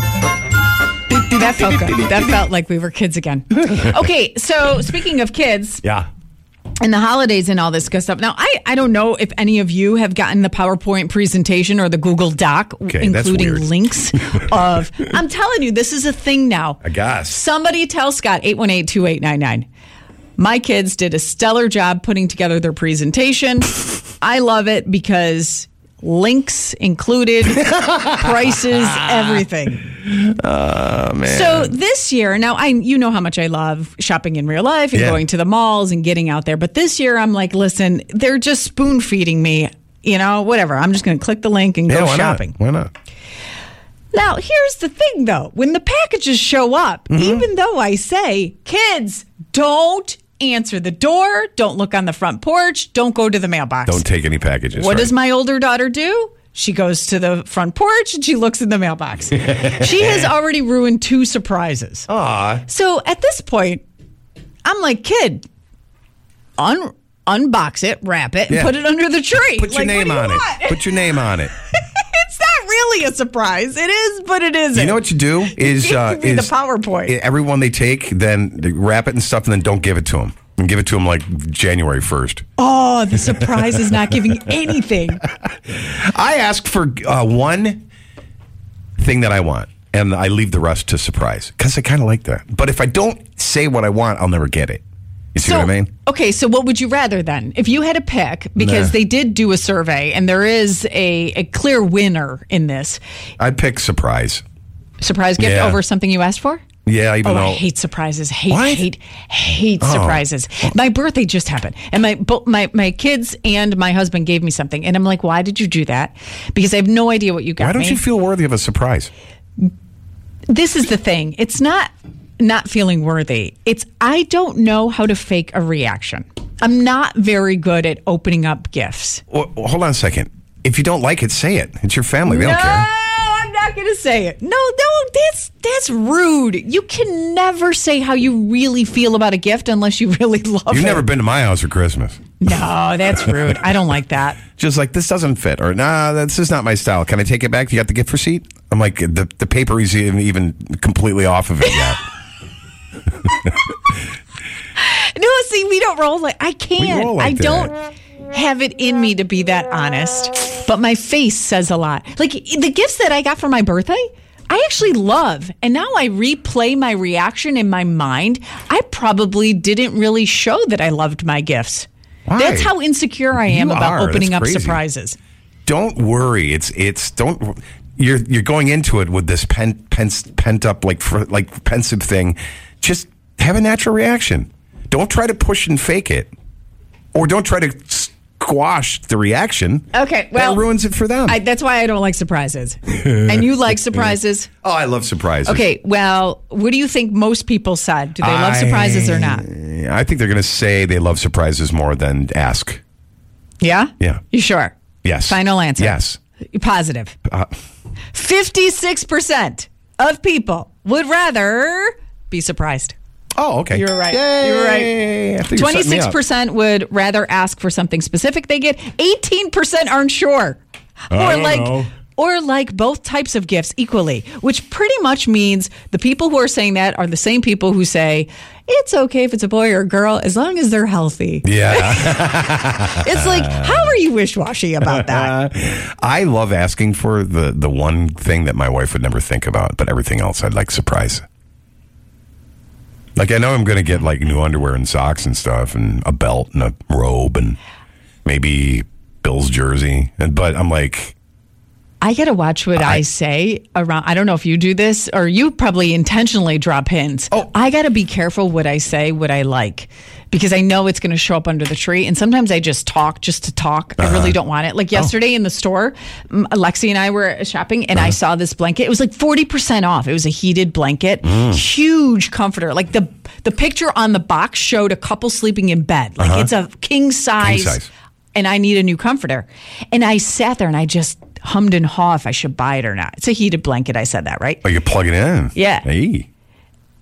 That felt good. That felt like we were kids again. Okay, so speaking of kids. Yeah. And the holidays and all this good stuff. Now, I, I don't know if any of you have gotten the PowerPoint presentation or the Google Doc, okay, including links of, I'm telling you, this is a thing now. I guess. Somebody tell Scott, eight one eight, two eight nine nine. My kids did a stellar job putting together their presentation. I love it because links included, prices, everything. Oh, man. So this year, now I you know how much I love shopping in real life and yeah. going to the malls and getting out there. But this year, I'm like, listen, they're just spoon feeding me. You know, whatever. I'm just going to click the link and yeah, go why shopping. Not? Why not? Now, here's the thing, though. When the packages show up, mm-hmm. even though I say, kids, don't answer the door, don't look on the front porch, don't go to the mailbox. Don't take any packages. What right? does my older daughter do? She goes to the front porch and she looks in the mailbox. She has already ruined two surprises. Aw. So at this point, I'm like, kid, un- unbox it, wrap it, and yeah. put it under the tree. Put your like, name on you it. Put your name on it. It's not really a surprise. It is, but it isn't. You know what you do is, uh, Give me is the PowerPoint. Everyone they take, then they wrap it and stuff, and then don't give it to them. And give it to them like January first. Oh, the surprise is not giving anything. I ask for uh, one thing that I want, and I leave the rest to surprise because I kind of like that. But if I don't say what I want, I'll never get it. You see so, what I mean? Okay, so what would you rather then? If you had a pick, because nah. they did do a survey, and there is a, a clear winner in this. I'd pick surprise. Surprise gift yeah. over something you asked for? Yeah, even oh, though I hate surprises. Hate, what? hate, hate oh. surprises. My birthday just happened, and my my my kids and my husband gave me something, and I'm like, "Why did you do that?" Because I have no idea what you got me. Why don't me. you feel worthy of a surprise? This is the thing. It's not not feeling worthy. It's I don't know how to fake a reaction. I'm not very good at opening up gifts. Well, hold on a second. If you don't like it, say it. It's your family. They no! don't care. I'm not going to say it. No, no, that's that's rude. You can never say how you really feel about a gift unless you really love You've it. You've never been to my house for Christmas. No, that's rude. I don't like that. Just like, this doesn't fit, or nah, this is not my style. Can I take it back? You got the gift receipt? I'm like, the, the paper is even, even completely off of it yet. No, see, we don't roll like I can't. We roll like I that. don't have it in me to be that honest. But my face says a lot. Like the gifts that I got for my birthday, I actually love. And now I replay my reaction in my mind. I probably didn't really show that I loved my gifts. Why? That's how insecure I am You about are. opening That's up crazy. surprises. Don't worry. It's it's don't. You're you're going into it with this pent pent, pent up like fr- like pensive thing. Just have a natural reaction. Don't try to push and fake it, or don't try to squash the reaction. Okay, well, that ruins it for them. I, that's why I don't like surprises. And you like surprises? Oh, I love surprises. Okay, well, what do you think most people said? Do they love I, surprises or not? I think they're going to say they love surprises more than ask. Yeah? Yeah. You sure? Yes. Final answer? Yes. Positive. Uh, fifty-six percent of people would rather be surprised. Oh, okay. You're right. Yay. You're right. I think you're setting me twenty-six percent up. would rather ask for something specific they get. eighteen percent aren't sure. I or don't like know. or like both types of gifts equally, which pretty much means the people who are saying that are the same people who say it's okay if it's a boy or a girl as long as they're healthy. Yeah. It's like, how are you wish-washy about that? I love asking for the, the one thing that my wife would never think about, but everything else I'd like surprise. Like, I know I'm going to get like new underwear and socks and stuff and a belt and a robe and maybe Bill's jersey. And, but I'm like, I got to watch what I, I say around. I don't know if you do this or you probably intentionally drop hints. Oh. I got to be careful what I say, what I like, because I know it's going to show up under the tree. And sometimes I just talk just to talk. Uh-huh. I really don't want it. Like yesterday oh. in the store, Alexi and I were shopping and uh-huh. I saw this blanket. It was like forty percent off. It was a heated blanket, mm. huge comforter. Like the, the picture on the box showed a couple sleeping in bed. Like uh-huh. it's a king size, king size. And I need a new comforter. And I sat there and I just hummed and haw if I should buy it or not. It's a heated blanket. I said that, right? Oh, you plug it in. Yeah. Hey.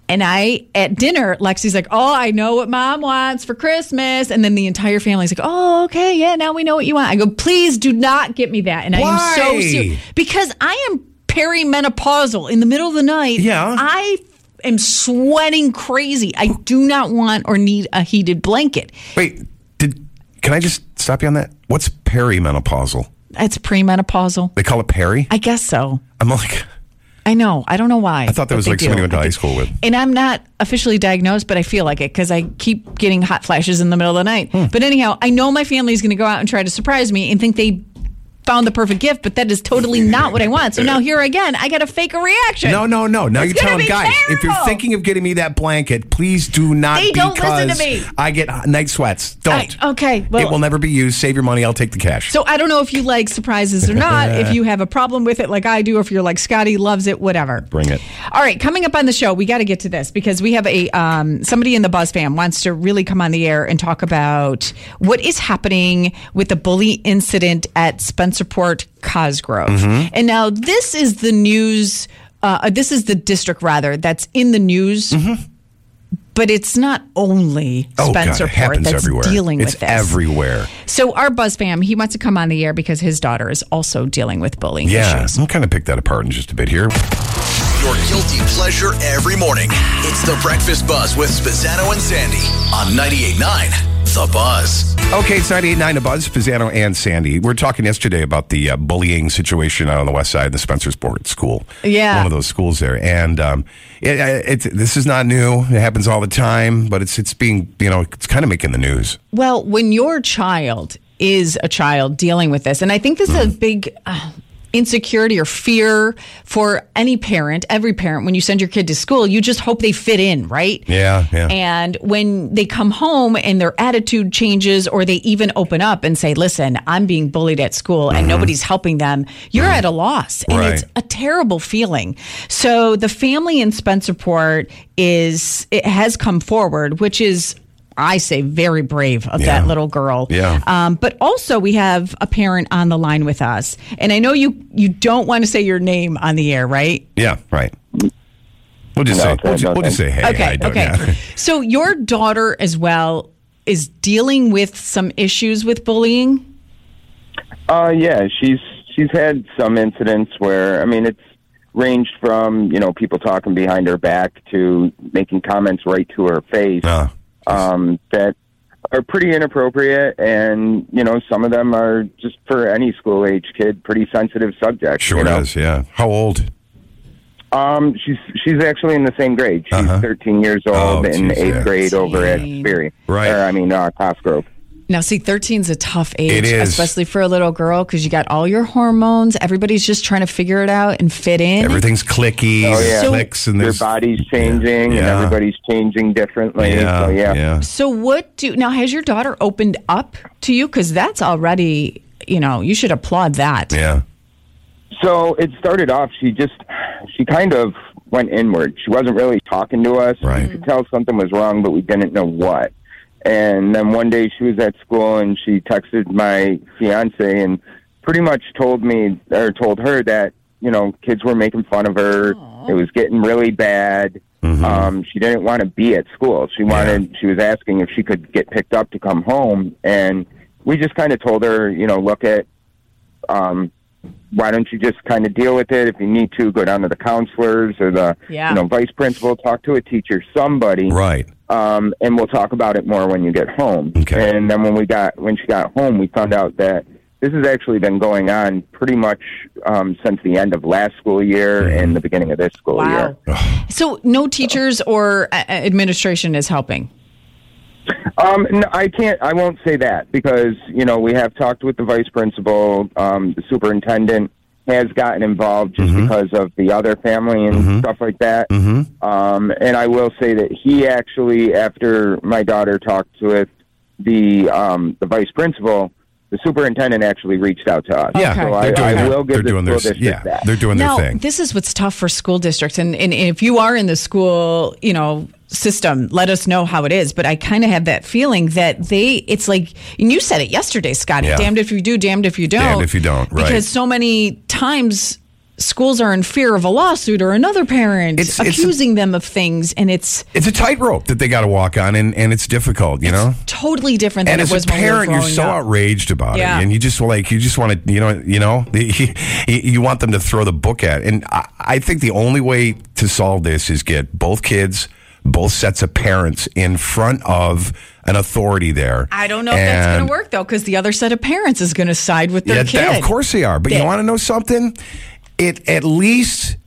And I, at dinner, Lexi's like, oh, I know what Mom wants for Christmas. And then the entire family's like, oh, okay, yeah, now we know what you want. I go, please do not get me that. And Why? I am so serious. Because I am perimenopausal in the middle of the night. Yeah. I am sweating crazy. I do not want or need a heated blanket. Wait, did can I just stop you on that? What's perimenopausal? It's premenopausal. They call it peri? I guess so. I'm like... I know. I don't know why. I thought that was like somebody you went to high school with. And I'm not officially diagnosed, but I feel like it because I keep getting hot flashes in the middle of the night. Hmm. But anyhow, I know my family is going to go out and try to surprise me and think they found the perfect gift, but that is totally not what I want. So now here again, I got to fake a reaction. No, no, no. Now it's you tell them, guys, terrible. if you're thinking of getting me that blanket, please do not they don't because listen to me. I get night sweats. Don't. I, okay. Well, it will never be used. Save your money. I'll take the cash. So I don't know if you like surprises or not, if you have a problem with it like I do, or if you're like Scotty loves it, whatever. Bring it. All right. Coming up on the show, we got to get to this because we have a um, somebody in the Buzz fam wants to really come on the air and talk about what is happening with the bully incident at Spencerport Cosgrove. Mm-hmm. And now this is the news, uh, this is the district rather, that's in the news. Mm-hmm. But it's not only oh, Spencerport God, that's everywhere. dealing it's with this. It's everywhere. So our Buzz fam, he wants to come on the air because his daughter is also dealing with bullying yeah, issues. I'm kind of pick that apart in just a bit here. Your guilty pleasure every morning. It's the Breakfast Buzz with Spezzano and Sandy on ninety-eight point nine The Buzz. Okay, it's ninety-eight point nine The Buzz, Spezzano and Sandy. We were talking yesterday about the uh, bullying situation out on the west side, the Spencerport School. Yeah. One of those schools there. And um, it, it, this is not new. It happens all the time, but it's it's being, you know, it's kind of making the news. Well, when your child is a child dealing with this, and I think this is a big... Uh, insecurity or fear for any parent, every parent, when you send your kid to school, you just hope they fit in, right? Yeah, yeah. And when they come home and their attitude changes or they even open up and say, listen, I'm being bullied at school and mm-hmm. nobody's helping them, you're mm-hmm. at a loss. And right. it's a terrible feeling. So the family in Spencerport is, it has come forward, which is I say very brave of yeah. that little girl. Yeah. Um, but also we have a parent on the line with us. And I know you you don't want to say your name on the air, right? Yeah, right. We'll just, no, say, we'll, we'll just say, hey, okay, I don't okay. yeah. So your daughter as well is dealing with some issues with bullying? Uh, yeah, she's she's had some incidents where, I mean, it's ranged from, you know, people talking behind her back to making comments right to her face. Uh. Um, that are pretty inappropriate, and you know, some of them are just for any school age kid pretty sensitive subjects. Sure you know? is, yeah. How old? Um, she's she's actually in the same grade. She's uh-huh. thirteen years old oh, in geez, eighth yeah. grade over at Sperry. Right. Or, I mean, uh, Cosgrove. Now, see, thirteen's a tough age, it is. especially for a little girl, because you got all your hormones. Everybody's just trying to figure it out and fit in. Everything's clicky, oh, yeah. so, clicks, and their body's changing, yeah. and everybody's changing differently. Yeah, so, yeah. yeah. So, what do now? Has your daughter opened up to you? Because that's already, you know, you should applaud that. Yeah. So it started off. She just, she kind of went inward. She wasn't really talking to us. Right. We could tell something was wrong, but we didn't know what. And then one day she was at school and she texted my fiance and pretty much told me or told her that, you know, kids were making fun of her. Aww. It was getting really bad. Mm-hmm. Um, she didn't want to be at school. She wanted, yeah. she was asking if she could get picked up to come home. And we just kind of told her, you know, look at, um, why don't you just kind of deal with it? If you need to, go down to the counselors or the, yeah. you know, vice principal, talk to a teacher, somebody. Right. Um, and we'll talk about it more when you get home. Okay. And then when we got when she got home, we found out that this has actually been going on pretty much um, since the end of last school year mm-hmm. and the beginning of this school wow. year. So no teachers or uh, administration is helping? Um, no, I can't. I won't say that because you know we have talked with the vice principal, um, the superintendent has gotten involved just mm-hmm. because of the other family and mm-hmm. stuff like that. Mm-hmm. Um, and I will say that he actually, after my daughter talked with the um, the vice principal, the superintendent actually reached out to us. Yeah, so they're I, doing I their, will give they're the doing school their, district yeah, that. They're doing now, their thing. This is what's tough for school districts, and, and if you are in the school, you know, system, let us know how it is. But I kind of have that feeling that they, it's like, and you said it yesterday, Scotty, yeah. damned if you do, damned if you don't. Damned if you don't, right. Because so many times schools are in fear of a lawsuit or another parent It's- it's accusing them of things, and it's It's a tightrope that they got to walk on, and, and it's difficult, you know? totally different than And it as was a when we were parent, you're growing so up. outraged about Yeah. it, and you just like you just want to, you know, you know, you, you want them to throw the book at. And I, I think the only way to solve this is get both kids, both sets of parents in front of an authority there. I don't know if that's going And- to work, though, because the other set of parents is going to side with their Yeah, kid. that- of course they are. But They- you want to know something? It at least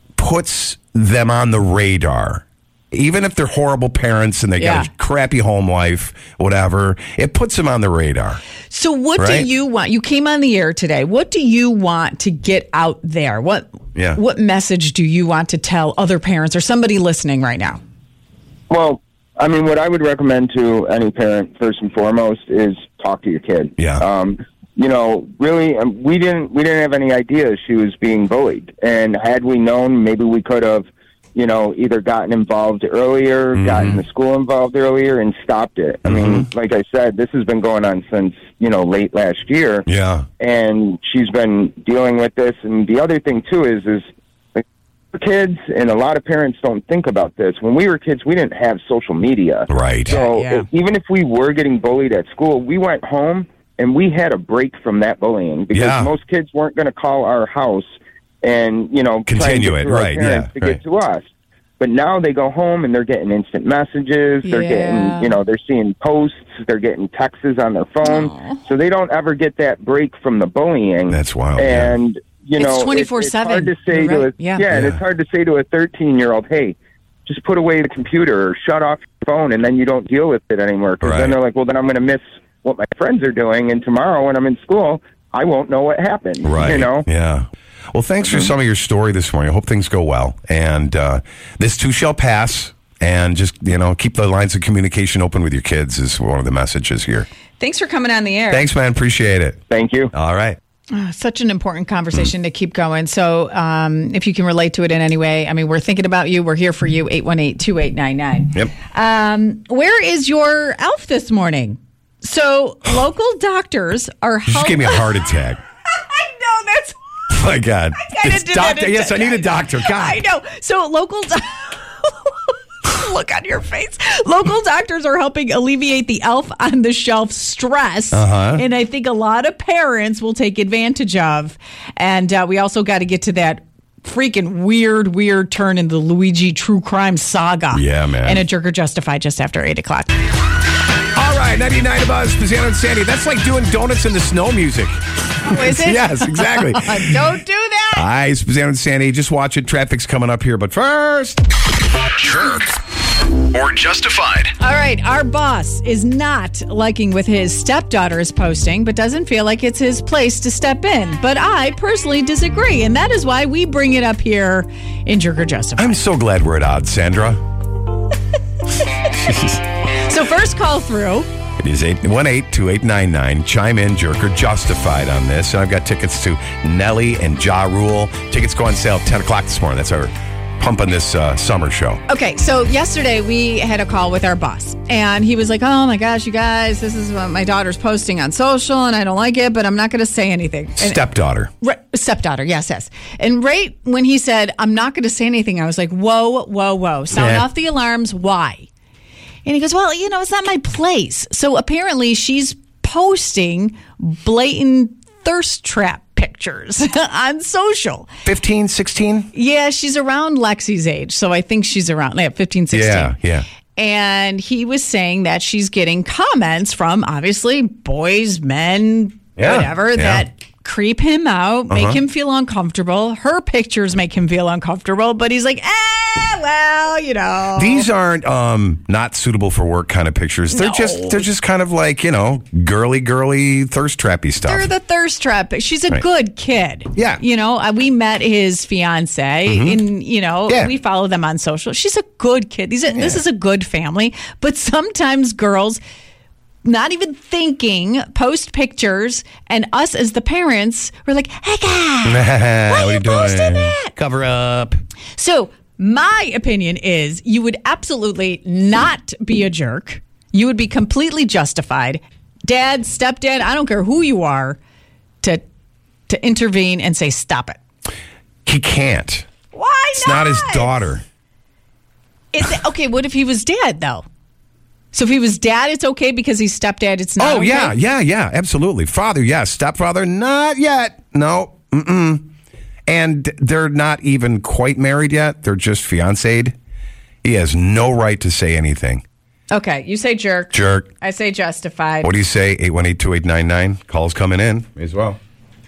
puts them on the radar. Even if they're horrible parents and they Yeah. got a crappy home life, whatever, it puts them on the radar. So what Right? do you want? You came on the air today. What do you want to get out there? What Yeah. what message do you want to tell other parents or somebody listening right now? Well, I mean, what I would recommend to any parent, first and foremost, is talk to your kid. Yeah. Um, you know, really, um, we didn't we didn't have any idea she was being bullied, and had we known, maybe we could have, you know, either gotten involved earlier, Mm-hmm. gotten the school involved earlier, and stopped it. I mean, like I said, this has been going on since, you know, late last year. Yeah. And she's been dealing with this. And the other thing too is, is like, for kids, and a lot of parents don't think about this. When we were kids, we didn't have social media. Right. So Yeah, yeah. if- even if we were getting bullied at school, we went home and we had a break from that bullying because Yeah. most kids weren't going to call our house and, you know, try and Continue get it, through our right, parents yeah, to right. get to us. But now they go home and they're getting instant messages. They're Yeah. getting, you know, they're seeing posts. They're getting texts on their phone. Aw. So they don't ever get that break from the bullying. That's wild, yeah. And, you It's know, it- twenty-four it's seven. hard to say You're to right. a, Yeah. yeah, and Yeah. it's hard to say to a thirteen-year-old, hey, just put away the computer or shut off your phone, and then you don't deal with it anymore. Because Right. then they're like, well, then I'm going to miss what my friends are doing, and tomorrow when I'm in school, I won't know what happened. Right. You know? Yeah. Well, thanks for some of your story this morning. I hope things go well. And uh, this too shall pass. And just, you know, keep the lines of communication open with your kids is one of the messages here. Thanks for coming on the air. Thanks, man. Appreciate it. Thank you. All right. Ah, such an important conversation to keep going. So um, if you can relate to it in any way, I mean, we're thinking about you. We're here for you, eight one eight, two eight nine nine. Yep. Um, where is your elf this morning? So local doctors are You just gave me a heart attack. I know, that's... My God. kinda It's did that doctor. Yes, I need a doctor. God. I know. So local... Do- Look on your face. Local doctors are helping alleviate the elf on the shelf stress. Uh-huh. And I think a lot of parents will take advantage of. And uh, we also got to get to that freaking weird, weird turn in the Luigi true crime saga. Yeah, man. And a Jerker Justified just after eight o'clock. All right, ninety-nine to Buzz, Pizzano and Sandy. That's like doing donuts in the snow music. Oh, is it? Yes, exactly. Don't do that. Hi, it's Pizzano and Sandy. Just watch it. Traffic's coming up here. But first, Jerk or Justified. All right, our boss is not liking what his stepdaughter is posting, but doesn't feel like it's his place to step in. But I personally disagree, and that is why we bring it up here in Jerk or Justified. I'm so glad we're at odds, Sandra. So first call through. It is eight one eight, two eight nine nine. Chime in, Jerk or Justified on this. And I've got tickets to Nelly and Ja Rule. Tickets go on sale at ten o'clock this morning. That's our pumping this uh, summer show. Okay, so yesterday we had a call with our boss, and he was like, oh my gosh, you guys, this is what my daughter's posting on social, and I don't like it, but I'm not going to say anything. And Stepdaughter. Right, stepdaughter, yes, yes. And right when he said, I'm not going to say anything, I was like, whoa, whoa, whoa. Sound Yeah. off the alarms. Why? And he goes, well, you know, it's not my place. So apparently she's posting blatant thirst trap pictures on social. fifteen, sixteen? Yeah, she's around Lexi's age. So I think she's around yeah, fifteen, sixteen. Yeah, yeah. And he was saying that she's getting comments from obviously boys, men, Yeah, whatever, yeah. that creep him out, make Uh-huh. him feel uncomfortable. Her pictures make him feel uncomfortable, but he's like, ah, well, you know. These aren't um, not suitable for work kind of pictures. They're No. just they're just kind of like, you know, girly, girly, thirst trappy stuff. They're the thirst trap. She's a Right. good kid. Yeah. You know, uh, we met his fiance and, you know, Yeah. we follow them on social. She's a good kid. These are, This is a good family. But sometimes girls, not even thinking, post pictures, and us as the parents, we're like, hey, God, why what are you posting that? Cover up. So my opinion is you would absolutely not be a jerk. You would be completely justified. Dad, stepdad, I don't care who you are, to to intervene and say, stop it. He can't. Why It's not his daughter. Is it, okay, what if he was dad, though? So if he was dad, it's okay because he's stepdad, it's not Oh, okay? yeah, yeah, yeah, absolutely. Father, yes. Stepfather, not yet. No, mm-mm. And they're not even quite married yet. They're just fiancéed. He has no right to say anything. Okay, you say jerk. Jerk. I say justified. What do you say? eight one eight, two eight nine nine. Call's coming in. May as well.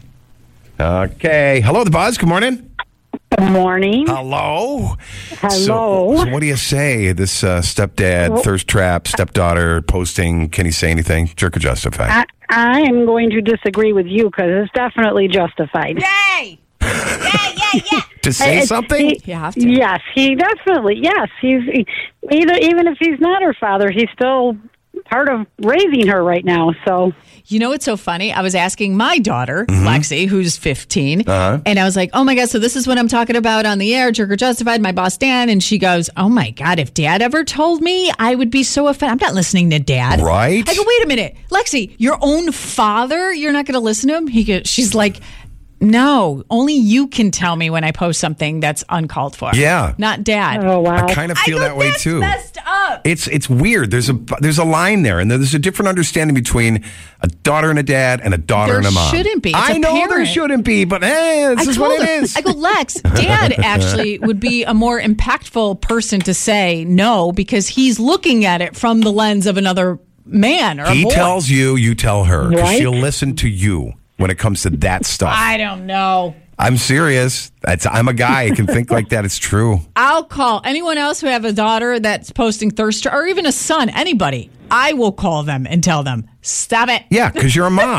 Okay. Hello, The Buzz. Good morning. Good morning. Hello. Hello. So, so what do you say? This uh, stepdad, Well- thirst trap, stepdaughter posting. Can he say anything? Jerk or justified? I, I am going to disagree with you because it's definitely justified. Yay! Yeah, yeah, yeah. To say It's- something? he- You have to. Yes, he definitely. Yes, he's he, either even if he's not her father, he's still part of raising her right now. So You know what's so funny? I was asking my daughter, Mm-hmm. Lexi, who's fifteen, Uh-huh. and I was like, oh my God, so this is what I'm talking about on the air, Jerk or Justified, my boss Dan. And she goes, oh my God, if dad ever told me, I would be so offended. I'm not listening to dad. Right? I go, wait a minute, Lexi, your own father, you're not going to listen to him? He goes, she's like, no, only you can tell me when I post something that's uncalled for. Yeah. Not dad. oh wow, I kind of feel I go, that way that's too. messed up. It's it's weird. There's a there's a line there, and there's a different understanding between a daughter and a dad and a daughter There and a mom. shouldn't be. It's I a know there parent. shouldn't be, but hey, this I is told what it her, is. I go, Lex, dad actually would be a more impactful person to say no because he's looking at it from the lens of another man or He a boy. tells you, you tell her, because Right? she'll listen to you when it comes to that stuff. I don't know. I'm serious. That's I'm a guy. I can think like that. It's true. I'll call anyone else who have a daughter that's posting thirst or even a son, anybody. I will call them and tell them, stop it. Yeah, because you're a mom.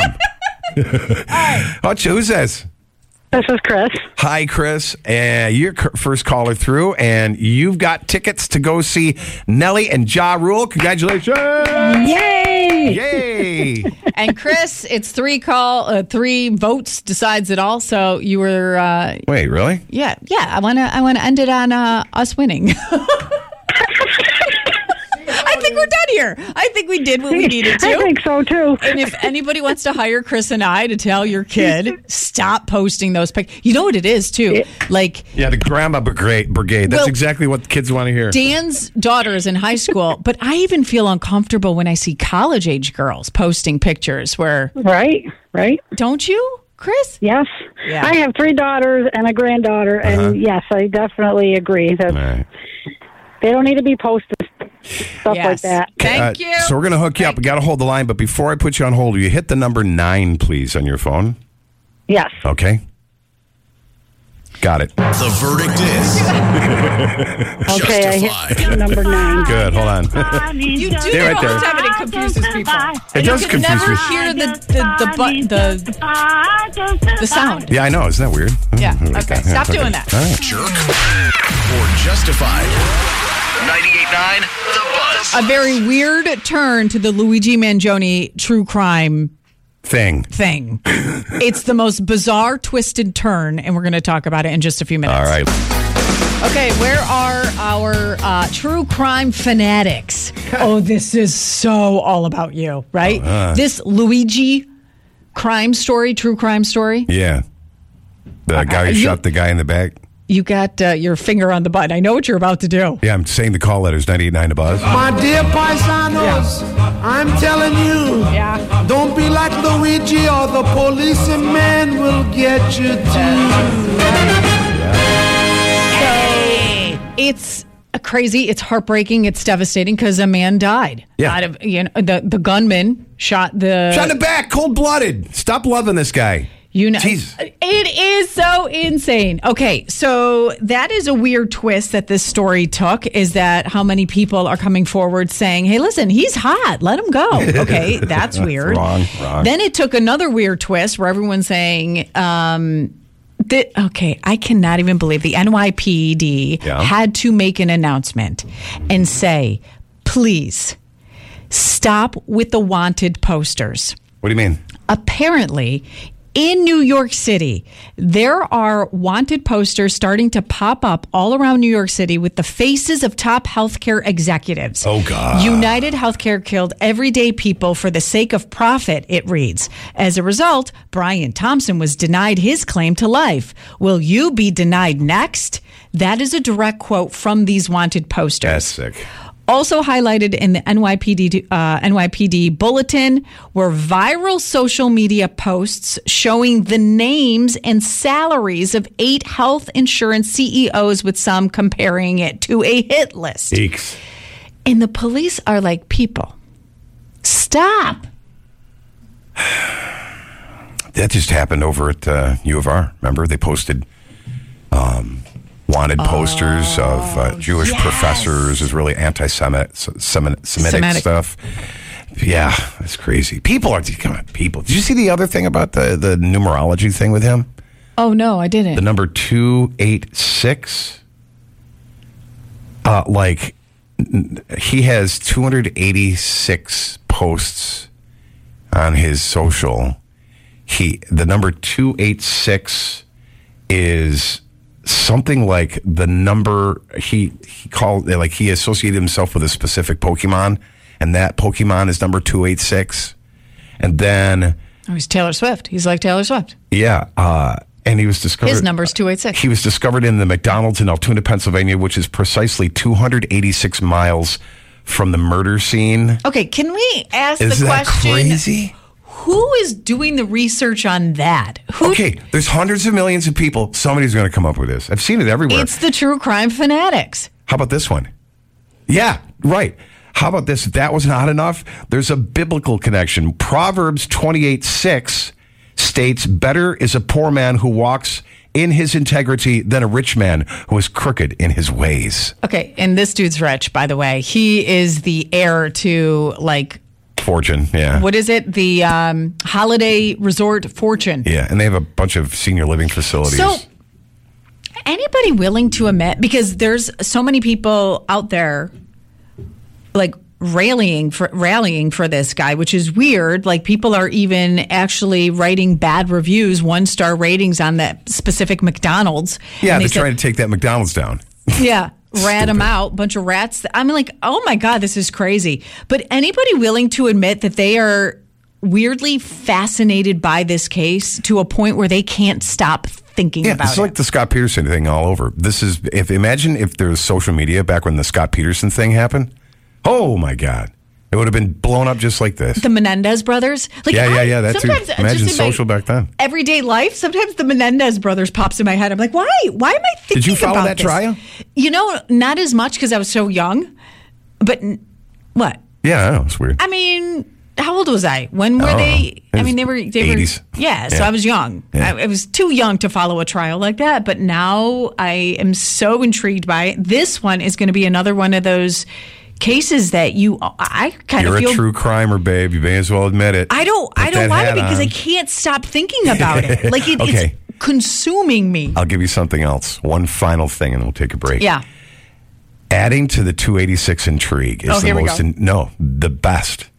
Oh, who's this? this is Chris. Hi, Chris. Uh, you're c- first caller through, and you've got tickets to go see Nelly and Ja Rule. Congratulations! Yay! Yay! And Chris, it's three call, uh, three votes decides it all. So you were, uh, Wait, really? yeah, yeah. I want to, I want to end it on uh, us winning. I think we're done here. I think we did what we needed to. I think so too. And if anybody wants to hire Chris and I to tell your kid, stop posting those pics. You know what it is, too? Like, Yeah, the grandma brigade. brigade. That's Well, exactly what the kids want to hear. Dan's daughter is in high school, but I even feel uncomfortable when I see college-age girls posting pictures where, Right, right. don't you, Chris? Yes, Yeah. I have three daughters and a granddaughter, and Uh-huh. yes, I definitely agree that All right. they don't need to be posting stuff like Yes. that. Thank Uh, you. So we're going to hook you up. We got to hold the line, but before I put you on hold, will you hit the number nine, please, on your phone? Yes. Okay. Got it. The verdict is Okay, I justified. hit number nine. Good. Hold on. You do Stay that right all there. the time, and it confuses people. It does You can confuse never me. hear the the the, bu- the the sound. Yeah, I know. Isn't that weird? Yeah. Right Okay. there. Stop okay. doing that. All right. Jerk or justified. ninety-eight point nine The Buzz. A very weird turn to the Luigi Mangione true crime Thing. thing. It's the most bizarre, twisted turn, and we're going to talk about it in just a few minutes. All right. Okay, where are our uh, true crime fanatics? Oh, this is so all about you, right? Uh-huh. This Luigi crime story, true crime story. Yeah. The guy who Uh, you- shot the guy in the back. You got uh, your finger on the button. I know what you're about to do. Yeah, I'm saying the call letters ninety-eight point nine The Buzz. My dear paisanos, I'm telling you, Yeah. don't be like Luigi or the policeman will get you too. It's crazy. It's heartbreaking. It's devastating because a man died. Yeah. Out of, you know, the, the gunman shot the... Shot in the back, cold blooded. Stop loving this guy. You know, Jeez. it is so insane. Okay, so that is a weird twist that this story took, is that how many people are coming forward saying, hey, listen, he's hot. Let him go. Okay, that's weird. Wrong, wrong. Then it took another weird twist where everyone's saying, um, that, okay, I cannot even believe the N Y P D Yeah. had to make an announcement and say, please stop with the wanted posters. What do you mean? Apparently, In New York City, there are wanted posters starting to pop up all around New York City with the faces of top healthcare executives. Oh, God. United Healthcare killed everyday people for the sake of profit, it reads. As a result, Brian Thompson was denied his claim to life. Will you be denied next? That is a direct quote from these wanted posters. That's sick. Also highlighted in the N Y P D uh, N Y P D bulletin were viral social media posts showing the names and salaries of eight health insurance C E Os, with some comparing it to a hit list. Eeks. And the police are like, people, stop. That just happened over at uh, U of R. Remember, they posted um, wanted posters oh, of uh, Jewish yes. professors. Is really anti-Semitic Semitic, Semitic, Semitic stuff. Yeah, it's crazy. People are come on, people. Did you see the other thing about the the numerology thing with him? Oh no, I didn't. The number two eight six. Uh, like he has two hundred eighty-six posts on his social. He the number two eight six is something like the number he he called like he associated himself with a specific Pokemon, and that Pokemon is number two eight six. And then oh, he's Taylor Swift. He's like Taylor Swift. Yeah, uh, and he was discovered. His number is two eight six. He was discovered in the McDonald's in Altoona, Pennsylvania, which is precisely two hundred eighty-six miles from the murder scene. Okay, can we ask Is the that question? Crazy? Who is doing the research on that? Who, okay, there's hundreds of millions of people. Somebody's going to come up with this. I've seen it everywhere. It's the true crime fanatics. How about this one? Yeah, right. How about this? If that was not enough, there's a biblical connection. Proverbs twenty-eight six states, better is a poor man who walks in his integrity than a rich man who is crooked in his ways. Okay, and this dude's rich, by the way. He is the heir to, like... Fortune, yeah. What is it? The um, Holiday Resort Fortune. Yeah, and they have a bunch of senior living facilities. So, anybody willing to admit, because there's so many people out there, like, rallying for rallying for this guy, which is weird. Like, people are even actually writing bad reviews, one-star ratings on that specific McDonald's. Yeah, and they're they said, trying to take that McDonald's down. Yeah. Rat them out, bunch of rats. I'm like, oh my God, this is crazy. But anybody willing to admit that they are weirdly fascinated by this case to a point where they can't stop thinking yeah, about it's it? like the Scott Peterson thing all over. This is, if imagine if there was social media back when the Scott Peterson thing happened. Oh my God. It would have been blown up just like this. The Menendez brothers? Like, yeah, yeah, I, yeah. That's sometimes imagine just in my social back then. Everyday life, sometimes the Menendez brothers pops in my head. I'm like, why? Why am I thinking about this? Did you follow that this? trial? You know, not as much because I was so young. But what? Yeah, I know. It's weird. I mean, how old was I? When were I they? I mean, they were they eighties. were yeah, so Yeah. I was young. Yeah. I, I was too young to follow a trial like that, but now I am so intrigued by it. This one is going to be another one of those cases that you I kind You're of feel a true crimer, babe. You may as well admit it. I don't Put I don't that want to hat because on. I can't stop thinking about it. Like it, Okay. it's consuming me. I'll give you something else. One final thing, and we'll take a break. Yeah. Adding to the two eighty-six intrigue is Oh, the here we most go. in, no the best.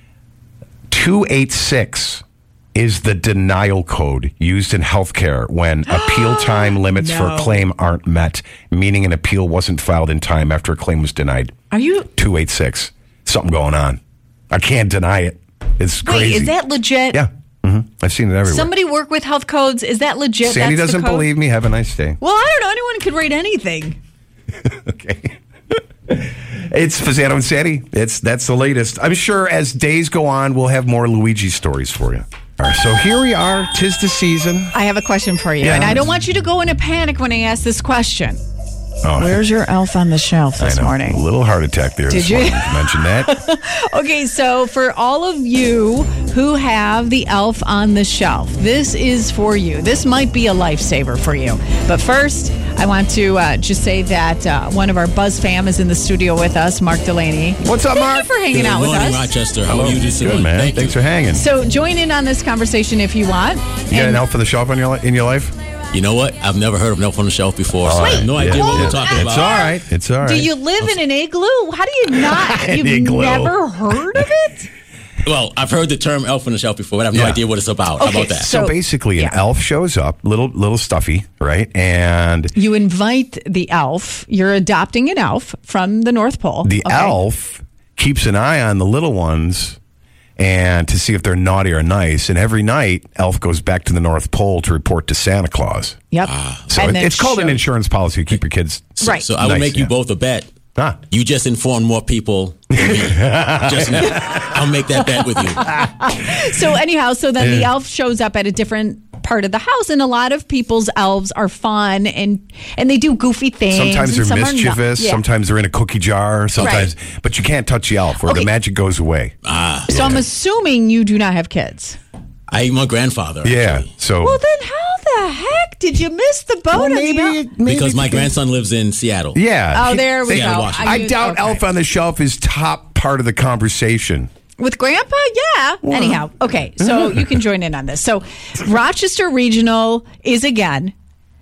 two eighty-six is the denial code used in healthcare when appeal time limits No. for a claim aren't met, meaning an appeal wasn't filed in time after a claim was denied. Are you two eighty-six. Something going on. I can't deny it. It's Wait, crazy. is that legit? Yeah. hmm I've seen it everywhere. Somebody work with health codes? Is that legit? Sandy That's the doesn't code? believe me. Have a nice day. Well, I don't know. Anyone could write anything. Okay. It's Fasano and Sandy. It's that's the latest. I'm sure as days go on, we'll have more Luigi stories for you. All right, so here we are. 'Tis the season. I have a question for you, Yeah. and I don't want you to go in a panic when I ask this question. Oh, Where's your elf on the shelf this I know. morning? A little heart attack there. Did this you? morning. Did you mention that? Okay, so for all of you who have the elf on the shelf, this is for you. This might be a lifesaver for you. But first, I want to uh, just say that uh, one of our Buzz fam is in the studio with us, Mark Delaney. What's up, Thank Mark? you for hanging Good out with morning, us. Rochester. How Hello. are you this Good, morning? man. Thank Thanks you. for hanging. So join in on this conversation if you want. You got And- an elf on the shelf in your, li- in your life? You know what? I've never heard of an elf on the shelf before, so I have no Yeah, idea what yeah. we're talking It's about. all right. It's all right. Do you live in an igloo? How do you not? An You've igloo. never heard of it? Well, I've heard the term elf on the shelf before, but I have no Yeah. idea what it's about. Okay, How about that? So, basically, an yeah. elf shows up, little little stuffy, right? And You invite the elf. You're adopting an elf from the North Pole. the okay? elf keeps an eye on the little ones and to see if they're naughty or nice. And every night, elf goes back to the North Pole to report to Santa Claus. Yep. So And it- then it's called an show- insurance policy to keep your kids So, Right. So I will nice, make you yeah. both a bet. Ah. You just informed more people than me. Just, I'll make that bet with you. So anyhow, so then the Yeah. elf shows up at a different part of the house, and a lot of people's elves are fun and and they do goofy things. Sometimes and they're some are not. mischievous. Yeah. Sometimes they're in a cookie jar. Sometimes, but you can't touch the elf, or Okay. the magic goes away. Ah, So I'm assuming you do not have kids. I'm a grandfather. Yeah. actually. So Well, then how the heck did you miss the boat? on the elf? Because my grandson lives in Seattle. yeah. Oh, there we Seattle, go. Washington. I knew- doubt okay. Elf on the Shelf is top part of the conversation. With Grandpa? Yeah. Anyhow, okay. So you can join in on this. So Rochester Regional is again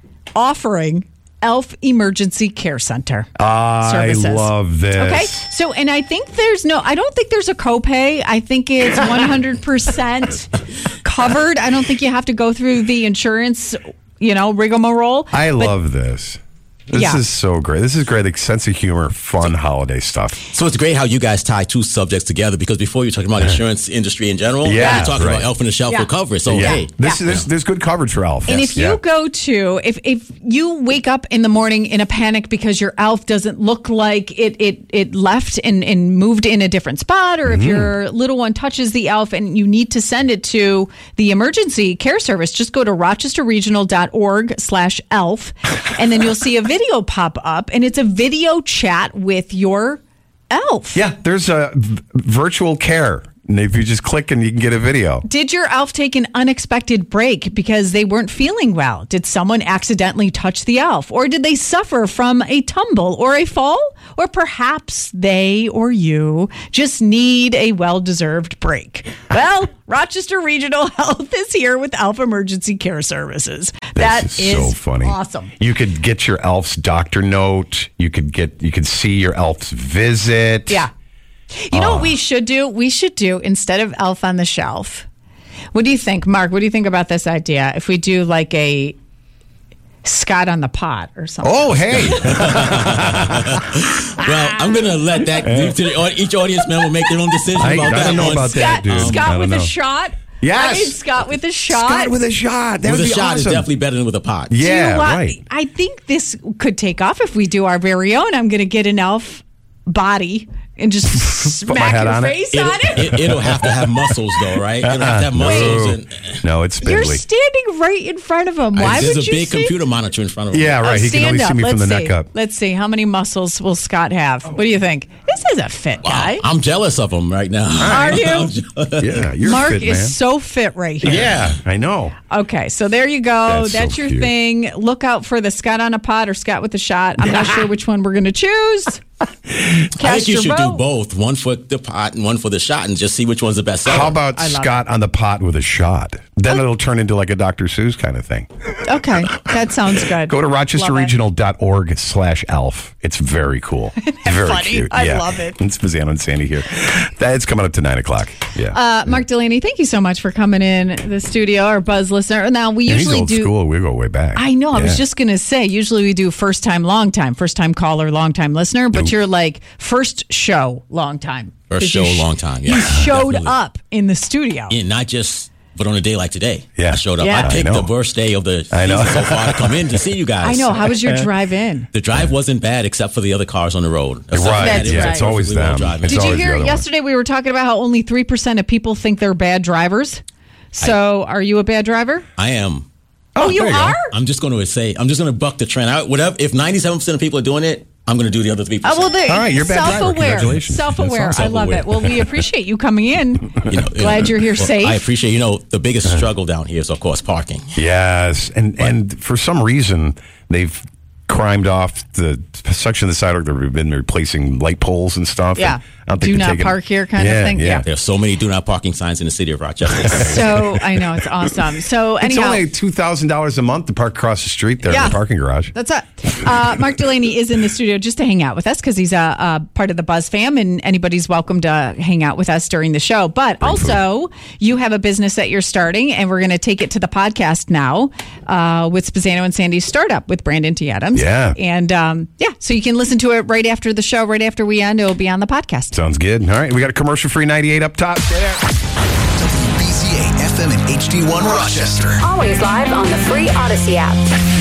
offering Elf Emergency Care Center I services. love this. Okay. So, and I think there's no, I don't think there's a copay. I think it's one hundred percent covered. I don't think you have to go through the insurance, you know, rigmarole. I But- love this. This Yeah. is so great. This is great. Like, sense of humor, fun holiday stuff. So it's great how you guys tie two subjects together because before you're talking about insurance industry in general, Yeah, you're talking right. about Elf on the Shelf Yeah. for coverage. So yeah. hey, This, Yeah. There's, there's good coverage for Elf. And if you Yeah. go to, if if you wake up in the morning in a panic because your elf doesn't look like it it, it left and, and moved in a different spot, or if Mm-hmm. your little one touches the elf and you need to send it to the emergency care service, just go to rochesterregional.org slash elf, and then you'll see a video pop up, and it's a video chat with your elf. Yeah, there's a v- virtual care. And if you just click and you can get a video. Did your elf take an unexpected break because they weren't feeling well? Did someone accidentally touch the elf? Or did they suffer from a tumble or a fall? Or perhaps they or you just need a well-deserved break? Well, Rochester Regional Health is here with Elf Emergency Care Services. That This is so funny. awesome. You could get your elf's doctor note. You could get you could see your elf's visit. Yeah. You know what we should do? We should do, instead of Elf on the Shelf, what do you think, Mark? What do you think about this idea? If we do like a Scott on the pot or something. Oh, hey. well, I'm going to let that leave to the, each audience member make their own decision I- about I that. don't know one. about that, Scott, dude. I Scott don't with know. a shot? Yes. I mean, Scott with a shot. Scott with a shot. That With would a be shot is awesome. definitely better than with a pot. Do you Yeah, want- right. I think this could take off if we do our very own. I'm going to get an elf body and just Put my smack head your on it. face It'll, on it. it, it'll have to have muscles, though, right? It'll have to have No. muscles. And, No, it's You're spindly. standing right in front of him. Why there's would a you big see? computer monitor in front of him. Yeah, right. Oh, He can only stand see up. me from Let's the see. neck up. Let's see. How many muscles will Scott have? What do you think? This is a fit guy. Wow, I'm jealous of him right now. Are you? I'm jealous. Yeah, you're Mark fit, is man. so fit right here. Yeah, I know. Okay, so there you go. That's That's, so your cute. thing. Look out for the Scott on a pot or Scott with a shot. I'm not sure which one we're going to choose. I Cast think you your should vote. do both. One for the pot and one for the shot and just see which one's the best seller. How about I love Scott on the pot with a shot? Then it'll turn into like a Doctor Seuss kind of thing. Okay, that sounds good. Go to Love it. rochesterregional.org slash elf. It's very cool. Very funny? cute. I yeah. love it. It's Pizzano and Sandy here. That's coming up to nine o'clock. Yeah. Uh, Mark Delaney, thank you so much for coming in the studio, our Buzz listener. Now, we And he's usually old do. school. We go way back. I know. I was Yeah. just going to say, usually we do first time, long time, first time caller, long time listener, but Nope. you're like first show, long time. First 'Cause you show, sh- long time. You Yeah, showed definitely. up in the studio. Yeah, not just, but on a day like today. Yeah. I showed up. Yeah. I I picked know. the worst day of the I know. season so far to come in to see you guys. I know. How was your drive in? The drive wasn't bad except for the other cars on the road. Except for Right. that, That's it was right. It's always perfectly well them. driving. It's Did you always the hear other one. yesterday we were talking about how only three percent of people think they're bad drivers? So are you a bad driver? I am. Oh, you there you go. are? I'm just going to say, I'm just going to buck the trend. I, whatever. If ninety-seven percent of people are doing it, I'm going to do the other three percent. Oh, well, there, All right, you're a bad driver. self-aware. Congratulations. Self-aware. That's I awesome. love it. Well, we appreciate you coming in. You know, Glad you're here well, safe. I appreciate, you know, the biggest struggle down here is, of course, parking. Yes, and and for some reason they've crimed off the section of the sidewalk that we've been replacing light poles and stuff. Yeah. And I don't think Do they're not taking- park here kind of Yeah, thing. Yeah. Yeah. There's so many do not parking signs in the city of Rochester. So I know it's awesome. So It's anyhow, only two thousand dollars a month to park across the street there Yeah. in the parking garage. that's it. Uh, Mark Delaney is in the studio just to hang out with us because he's a, a part of the Buzz fam, and anybody's welcome to hang out with us during the show. But also, you have a business that you're starting, and we're going to take it to the podcast now uh, with Spezzano and Sandy's Startup with Brandon T. Adams. Yeah. And um, yeah, so you can listen to it right after the show, right after we end. It'll be on the podcast. Sounds good. All right. We got a commercial-free ninety-eight up top. Stay there. W B Z A F M and H D one Rochester. Always live on the free Odyssey app.